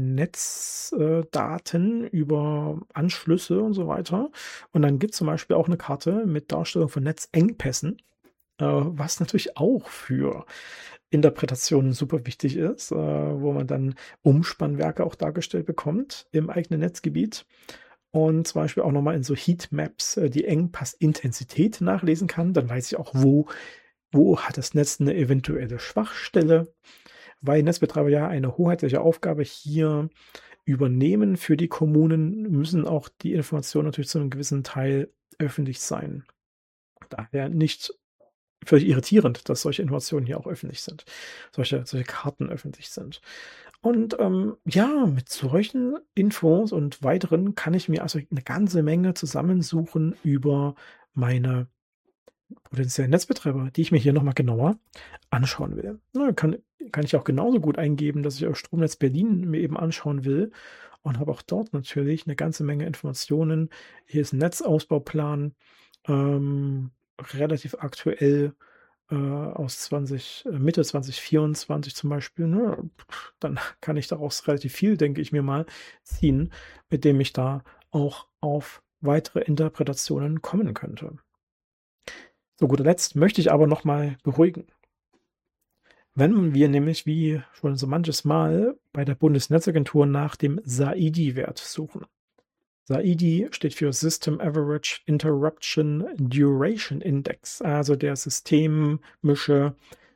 Daten über Anschlüsse und so weiter. Und dann gibt's zum Beispiel auch 'ne Karte mit Darstellung von Netzengpässen, was natürlich auch für Interpretationen super wichtig ist, wo man dann Umspannwerke auch dargestellt bekommt im eigenen Netzgebiet und zum Beispiel auch noch mal in so Heatmaps, die Engpassintensität nachlesen kann. Dann weiß ich auch, wo hat das Netz eine eventuelle Schwachstelle, weil Netzbetreiber ja eine hoheitliche Aufgabe hier übernehmen für die Kommunen, müssen auch die Informationen natürlich zu einem gewissen Teil öffentlich sein. Daher nicht völlig irritierend, dass solche Informationen hier auch öffentlich sind, solche Karten öffentlich sind. Und, ja, mit solchen Infos und weiteren kann ich mir also eine ganze Menge zusammensuchen über meine potenziellen Netzbetreiber, die ich mir hier noch mal genauer anschauen will. Ne, kann ich auch genauso gut eingeben, dass ich auch Stromnetz Berlin mir eben anschauen will und habe auch dort natürlich eine ganze Menge Informationen. Hier ist 'n Netzausbauplan, ähm, relativ aktuell, aus 20 Mitte 2024 zum Beispiel, ne? Dann kann ich daraus relativ viel, denke ich mir mal, ziehen, mit dem ich da auch auf weitere Interpretationen kommen könnte. Zu guter Letzt möchte ich aber noch mal beruhigen. Wenn wir nämlich wie schon so manches Mal bei der Bundesnetzagentur nach dem SAIDI-Wert suchen. SAIDI steht für System Average Interruption Duration Index, also der systemische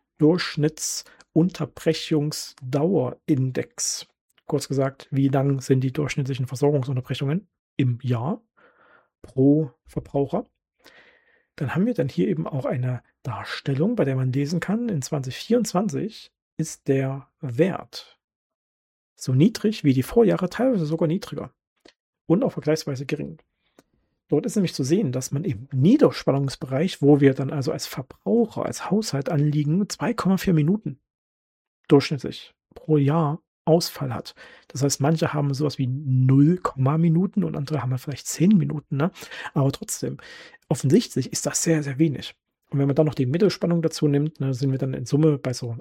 Durchschnittsunterbrechungsdauerindex. Kurz gesagt, wie lang sind die durchschnittlichen Versorgungsunterbrechungen im Jahr pro Verbraucher? Dann haben wir dann hier eben auch eine Darstellung, bei der man lesen kann, in 2024 ist der Wert so niedrig wie die Vorjahre, teilweise sogar niedriger und auch vergleichsweise gering. Dort ist nämlich zu sehen, dass man im Niederspannungsbereich, wo wir dann also als Verbraucher, als Haushalt anliegen, 2,4 Minuten durchschnittlich pro Jahr Ausfall hat. Das heißt, manche haben sowas wie 0, Minuten und andere haben halt vielleicht 10 Minuten, ne? Aber trotzdem, offensichtlich ist das sehr, sehr wenig. Und wenn man dann noch die Mittelspannung dazu nimmt, ne, sind wir dann in Summe bei so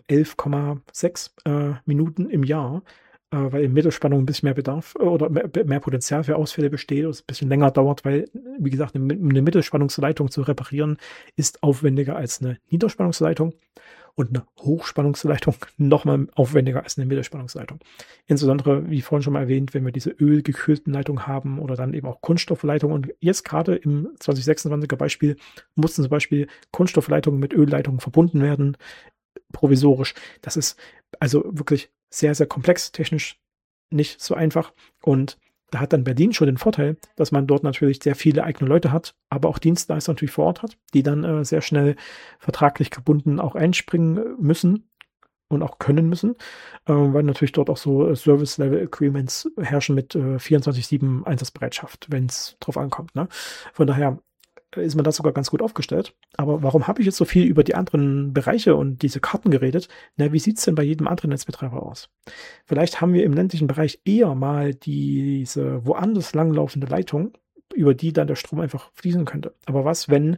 11,6 Minuten im Jahr, weil in Mittelspannung ein bisschen mehr Bedarf oder mehr Potenzial für Ausfälle besteht und es ein bisschen länger dauert, weil, wie gesagt, eine Mittelspannungsleitung zu reparieren ist aufwendiger als eine Niederspannungsleitung und eine Hochspannungsleitung noch mal aufwendiger als eine Mittelspannungsleitung. Insbesondere, wie vorhin schon mal erwähnt, wenn wir diese ölgekühlten Leitungen haben oder dann eben auch Kunststoffleitungen. Und jetzt gerade im 2026er Beispiel mussten zum Beispiel Kunststoffleitungen mit Ölleitungen verbunden werden, provisorisch. Das ist also wirklich sehr, sehr komplex, technisch nicht so einfach. Und da hat dann Berlin schon den Vorteil, dass man dort natürlich sehr viele eigene Leute hat, aber auch Dienstleister natürlich vor Ort hat, die dann sehr schnell vertraglich gebunden auch einspringen müssen und auch können müssen, weil natürlich dort auch so Service-Level-Agreements herrschen mit 24/7 Einsatzbereitschaft, wenn es drauf ankommt. Ne? Von daher ist man da sogar ganz gut aufgestellt. Aber warum habe ich jetzt so viel über die anderen Bereiche und diese Karten geredet? Na, wie sieht es denn bei jedem anderen Netzbetreiber aus? Vielleicht haben wir im ländlichen Bereich eher mal diese woanders langlaufende Leitung, über die dann der Strom einfach fließen könnte. Aber was, wenn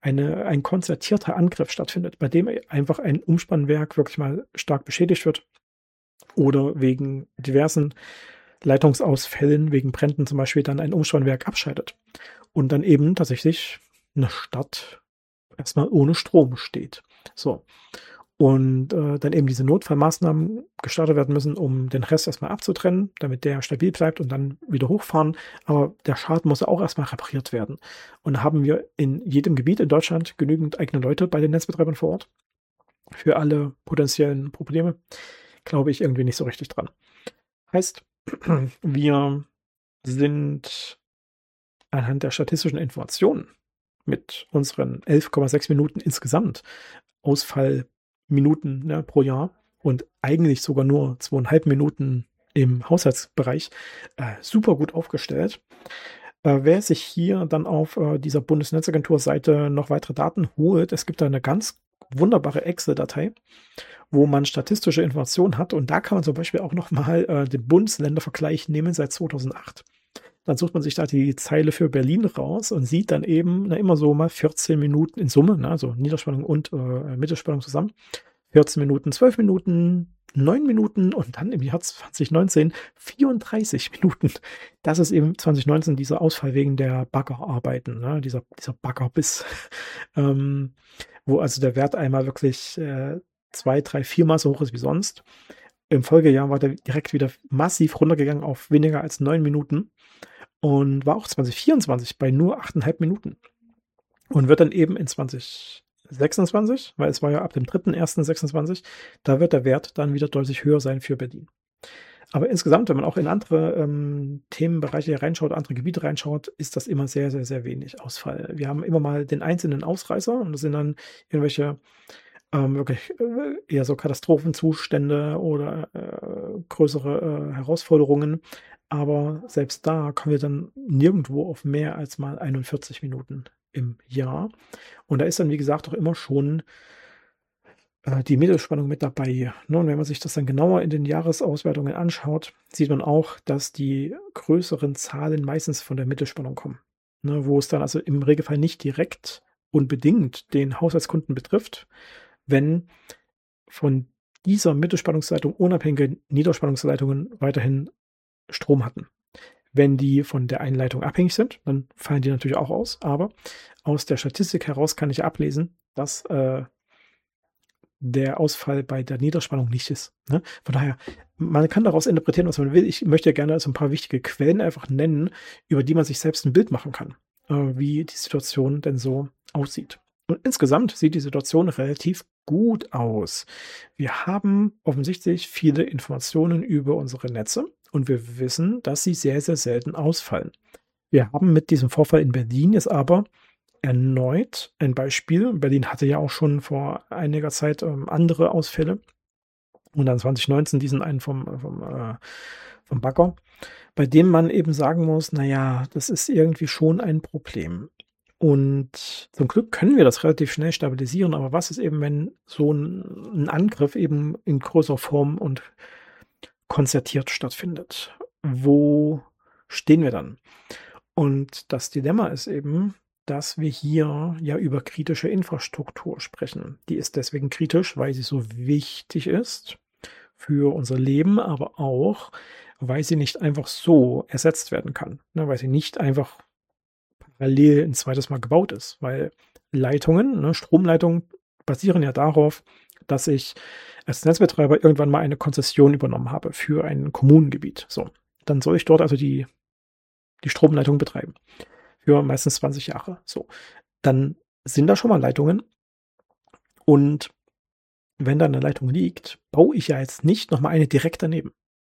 ein konzertierter Angriff stattfindet, bei dem einfach ein Umspannwerk wirklich mal stark beschädigt wird oder wegen diversen Leitungsausfällen, wegen Bränden zum Beispiel, dann ein Umspannwerk abschaltet und dann eben tatsächlich eine Stadt erstmal ohne Strom steht. So. Und dann eben diese Notfallmaßnahmen gestartet werden müssen, um den Rest erstmal abzutrennen, damit der stabil bleibt und dann wieder hochfahren. Aber der Schaden muss ja auch erstmal repariert werden. Und da haben wir in jedem Gebiet in Deutschland genügend eigene Leute bei den Netzbetreibern vor Ort für alle potenziellen Probleme. Glaube ich irgendwie nicht so richtig dran. Heißt, wir sind anhand der statistischen Informationen mit unseren 11,6 Minuten insgesamt Ausfallminuten, ne, pro Jahr und eigentlich sogar nur 2,5 Minuten im Haushaltsbereich super gut aufgestellt. Wer sich hier dann auf dieser Bundesnetzagentur-Seite noch weitere Daten holt, es gibt da eine ganz wunderbare Excel-Datei, wo man statistische Informationen hat und da kann man zum Beispiel auch noch mal den Bundesländervergleich nehmen seit 2008. Dann sucht man sich da die Zeile für Berlin raus und sieht dann eben immer so mal 14 Minuten in Summe, ne, also Niederspannung und Mittelspannung zusammen. 14 Minuten, 12 Minuten, 9 Minuten und dann im Jahr 2019 34 Minuten. Das ist eben 2019 dieser Ausfall wegen der Baggerarbeiten, ne, dieser Baggerbiss, wo also der Wert einmal wirklich 2, 3, 4-mal so hoch ist wie sonst. Im Folgejahr war der direkt wieder massiv runtergegangen auf weniger als 9 Minuten und war auch 2024 bei nur 8,5 Minuten und wird dann eben in 2026, weil es war ja ab dem 3.1.26, da wird der Wert dann wieder deutlich höher sein für Berlin. Aber insgesamt, wenn man auch in andere Themenbereiche reinschaut, andere Gebiete reinschaut, ist das immer sehr, sehr, sehr wenig Ausfall. Wir haben immer mal den einzelnen Ausreißer und das sind dann irgendwelche wirklich eher so Katastrophenzustände oder größere Herausforderungen. Aber selbst da kommen wir dann nirgendwo auf mehr als mal 41 Minuten im Jahr. Und da ist dann, wie gesagt, auch immer schon die Mittelspannung mit dabei, ne? Und wenn man sich das dann genauer in den Jahresauswertungen anschaut, sieht man auch, dass die größeren Zahlen meistens von der Mittelspannung kommen, ne? Wo es dann also im Regelfall nicht direkt unbedingt den Haushaltskunden betrifft, wenn von dieser Mittelspannungsleitung unabhängige Niederspannungsleitungen weiterhin Strom hatten. Wenn die von der einen Leitung abhängig sind, dann fallen die natürlich auch aus, aber aus der Statistik heraus kann ich ablesen, dass der Ausfall bei der Niederspannung nicht ist, ne? Von daher, man kann daraus interpretieren, was man will. Ich möchte ja gerne so ein paar wichtige Quellen einfach nennen, über die man sich selbst ein Bild machen kann, wie die Situation denn so aussieht. Und insgesamt sieht die Situation relativ gut aus. Wir haben offensichtlich viele Informationen über unsere Netze und wir wissen, dass sie sehr, sehr selten ausfallen. Wir haben mit diesem Vorfall in Berlin jetzt aber erneut ein Beispiel. Berlin hatte ja auch schon vor einiger Zeit andere Ausfälle. Und dann 2019 diesen einen vom Bagger, bei dem man eben sagen muss, naja, das ist irgendwie schon ein Problem. Und zum Glück können wir das relativ schnell stabilisieren, aber was ist eben, wenn so ein Angriff eben in größerer Form und konzertiert stattfindet? Wo stehen wir dann? Und das Dilemma ist eben, dass wir hier ja über kritische Infrastruktur sprechen. Die ist deswegen kritisch, weil sie so wichtig ist für unser Leben, aber auch, weil sie nicht einfach so ersetzt werden kann, ne? Weil sie nicht einfach parallel ein zweites Mal gebaut ist, weil Leitungen, ne, Stromleitungen basieren ja darauf, dass ich als Netzbetreiber irgendwann mal eine Konzession übernommen habe für ein Kommunengebiet. So, dann soll ich dort also die Stromleitung betreiben für meistens 20 Jahre. So, dann sind da schon mal Leitungen und wenn da eine Leitung liegt, baue ich ja jetzt nicht noch mal eine direkt daneben.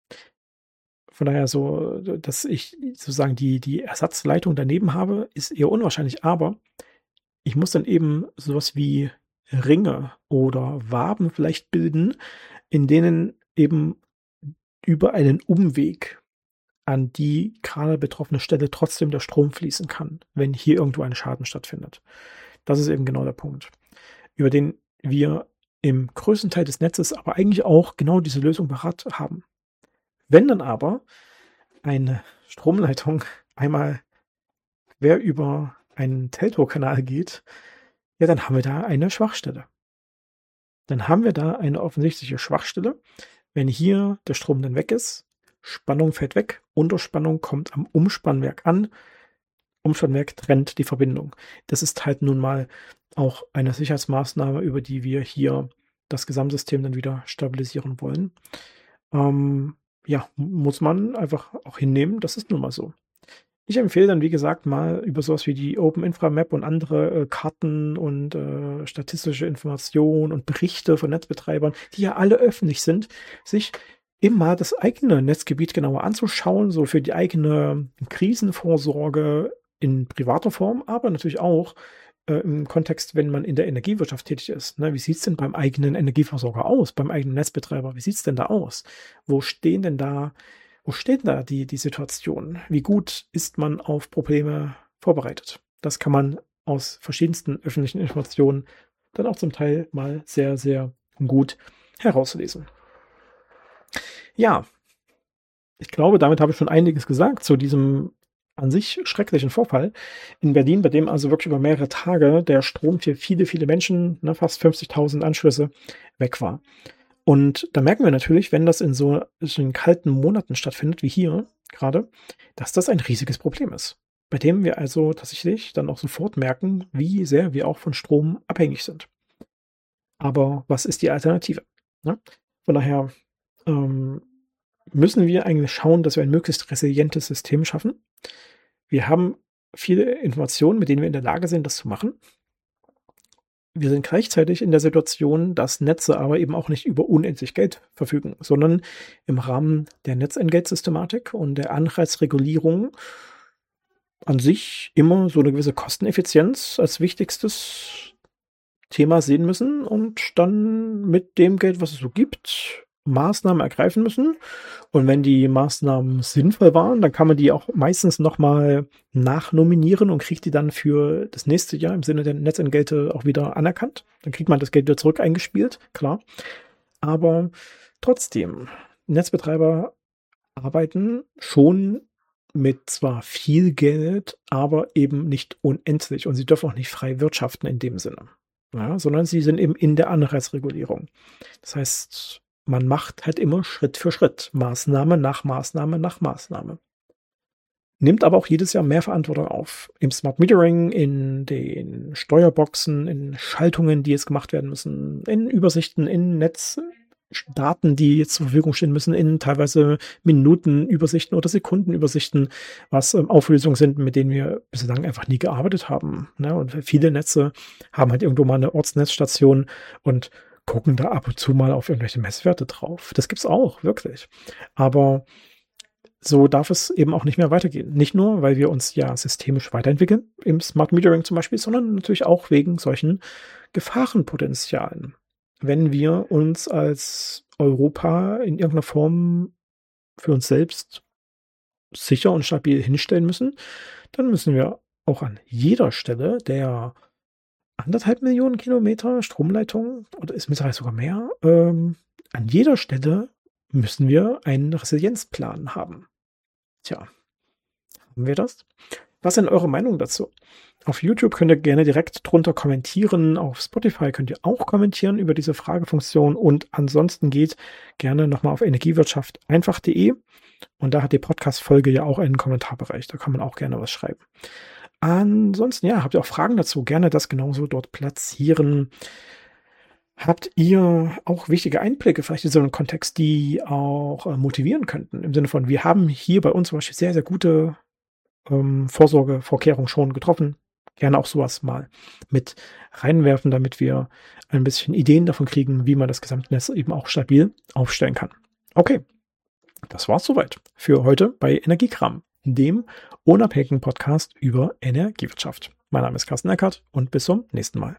Von daher so, dass ich sozusagen die Ersatzleitung daneben habe, ist eher unwahrscheinlich, aber ich muss dann eben sowas wie Ringe oder Waben vielleicht bilden, in denen eben über einen Umweg an die gerade betroffene Stelle trotzdem der Strom fließen kann, wenn hier irgendwo ein Schaden stattfindet. Das ist eben genau der Punkt, über den wir im größten Teil des Netzes aber eigentlich auch genau diese Lösung parat haben. Wenn dann aber eine Stromleitung einmal quer über einen Teltow-Kanal geht, ja, dann haben wir da eine Schwachstelle. Dann haben wir da eine offensichtliche Schwachstelle. Wenn hier der Strom dann weg ist, Spannung fällt weg, Unterspannung kommt am Umspannwerk an, Umspannwerk trennt die Verbindung. Das ist halt nun mal auch eine Sicherheitsmaßnahme, über die wir hier das Gesamtsystem dann wieder stabilisieren wollen. Ja, muss man einfach auch hinnehmen, das ist nun mal so. Ich empfehle dann, wie gesagt, mal über sowas wie die Open Infra Map und andere Karten und statistische Informationen und Berichte von Netzbetreibern, die ja alle öffentlich sind, sich immer das eigene Netzgebiet genauer anzuschauen, so für die eigene Krisenvorsorge in privater Form, aber natürlich auch im Kontext, wenn man in der Energiewirtschaft tätig ist. Ne? Wie sieht es denn beim eigenen Energieversorger aus, beim eigenen Netzbetreiber? Wie sieht es denn da aus? Wo steht denn da die Situation? Wie gut ist man auf Probleme vorbereitet? Das kann man aus verschiedensten öffentlichen Informationen dann auch zum Teil mal sehr, sehr gut herauslesen. Ja, ich glaube, damit habe ich schon einiges gesagt zu diesem an sich schrecklichen Vorfall in Berlin, bei dem also wirklich über mehrere Tage der Strom für viele, viele Menschen, ne, fast 50.000 Anschlüsse, weg war. Und da merken wir natürlich, wenn das in so in kalten Monaten stattfindet, wie hier gerade, dass das ein riesiges Problem ist, bei dem wir also tatsächlich dann auch sofort merken, wie sehr wir auch von Strom abhängig sind. Aber was ist die Alternative, ne? Von daher müssen wir eigentlich schauen, dass wir ein möglichst resilientes System schaffen. Wir haben viele Informationen, mit denen wir in der Lage sind, das zu machen. Wir sind gleichzeitig in der Situation, dass Netze aber eben auch nicht über unendlich Geld verfügen, sondern im Rahmen der Netzentgeltsystematik und der Anreizregulierung an sich immer so eine gewisse Kosteneffizienz als wichtigstes Thema sehen müssen und dann mit dem Geld, was es so gibt, Maßnahmen ergreifen müssen. Und wenn die Maßnahmen sinnvoll waren, dann kann man die auch meistens nochmal nachnominieren und kriegt die dann für das nächste Jahr im Sinne der Netzentgelte auch wieder anerkannt. Dann kriegt man das Geld wieder zurück eingespielt, klar. Aber trotzdem, Netzbetreiber arbeiten schon mit zwar viel Geld, aber eben nicht unendlich. Und sie dürfen auch nicht frei wirtschaften in dem Sinne. Ja, sondern sie sind eben in der Anreizregulierung. Das heißt, man macht halt immer Schritt für Schritt, Maßnahme nach Maßnahme nach Maßnahme. Nimmt aber auch jedes Jahr mehr Verantwortung auf. Im Smart Metering, in den Steuerboxen, in Schaltungen, die jetzt gemacht werden müssen, in Übersichten, in Netzdaten, die jetzt zur Verfügung stehen müssen, in teilweise Minutenübersichten oder Sekundenübersichten, was Auflösungen sind, mit denen wir bislang einfach nie gearbeitet haben. Ne? Und viele Netze haben halt irgendwo mal eine Ortsnetzstation und gucken da ab und zu mal auf irgendwelche Messwerte drauf. Das gibt's auch, wirklich. Aber so darf es eben auch nicht mehr weitergehen. Nicht nur, weil wir uns ja systemisch weiterentwickeln, im Smart Metering zum Beispiel, sondern natürlich auch wegen solchen Gefahrenpotenzialen. Wenn wir uns als Europa in irgendeiner Form für uns selbst sicher und stabil hinstellen müssen, dann müssen wir auch an jeder Stelle der 1,5 Millionen Kilometer Stromleitung, oder ist mittlerweile sogar mehr, an jeder Stelle müssen wir einen Resilienzplan haben. Tja, haben wir das? Was ist denn eure Meinung dazu? Auf YouTube könnt ihr gerne direkt drunter kommentieren. Auf Spotify könnt ihr auch kommentieren über diese Fragefunktion. Und ansonsten geht gerne nochmal auf energiewirtschafteinfach.de. Und da hat die Podcast-Folge ja auch einen Kommentarbereich. Da kann man auch gerne was schreiben. Ansonsten, ja, habt ihr auch Fragen dazu? Gerne das genauso dort platzieren. Habt ihr auch wichtige Einblicke, vielleicht in so einen Kontext, die auch motivieren könnten? Im Sinne von, wir haben hier bei uns zum Beispiel sehr, sehr gute Vorsorgevorkehrungen schon getroffen. Gerne auch sowas mal mit reinwerfen, damit wir ein bisschen Ideen davon kriegen, wie man das Gesamtnetz eben auch stabil aufstellen kann. Okay, das war's soweit für heute bei Energiekram, dem unabhängigen Podcast über Energiewirtschaft. Mein Name ist Carsten Eckert und bis zum nächsten Mal.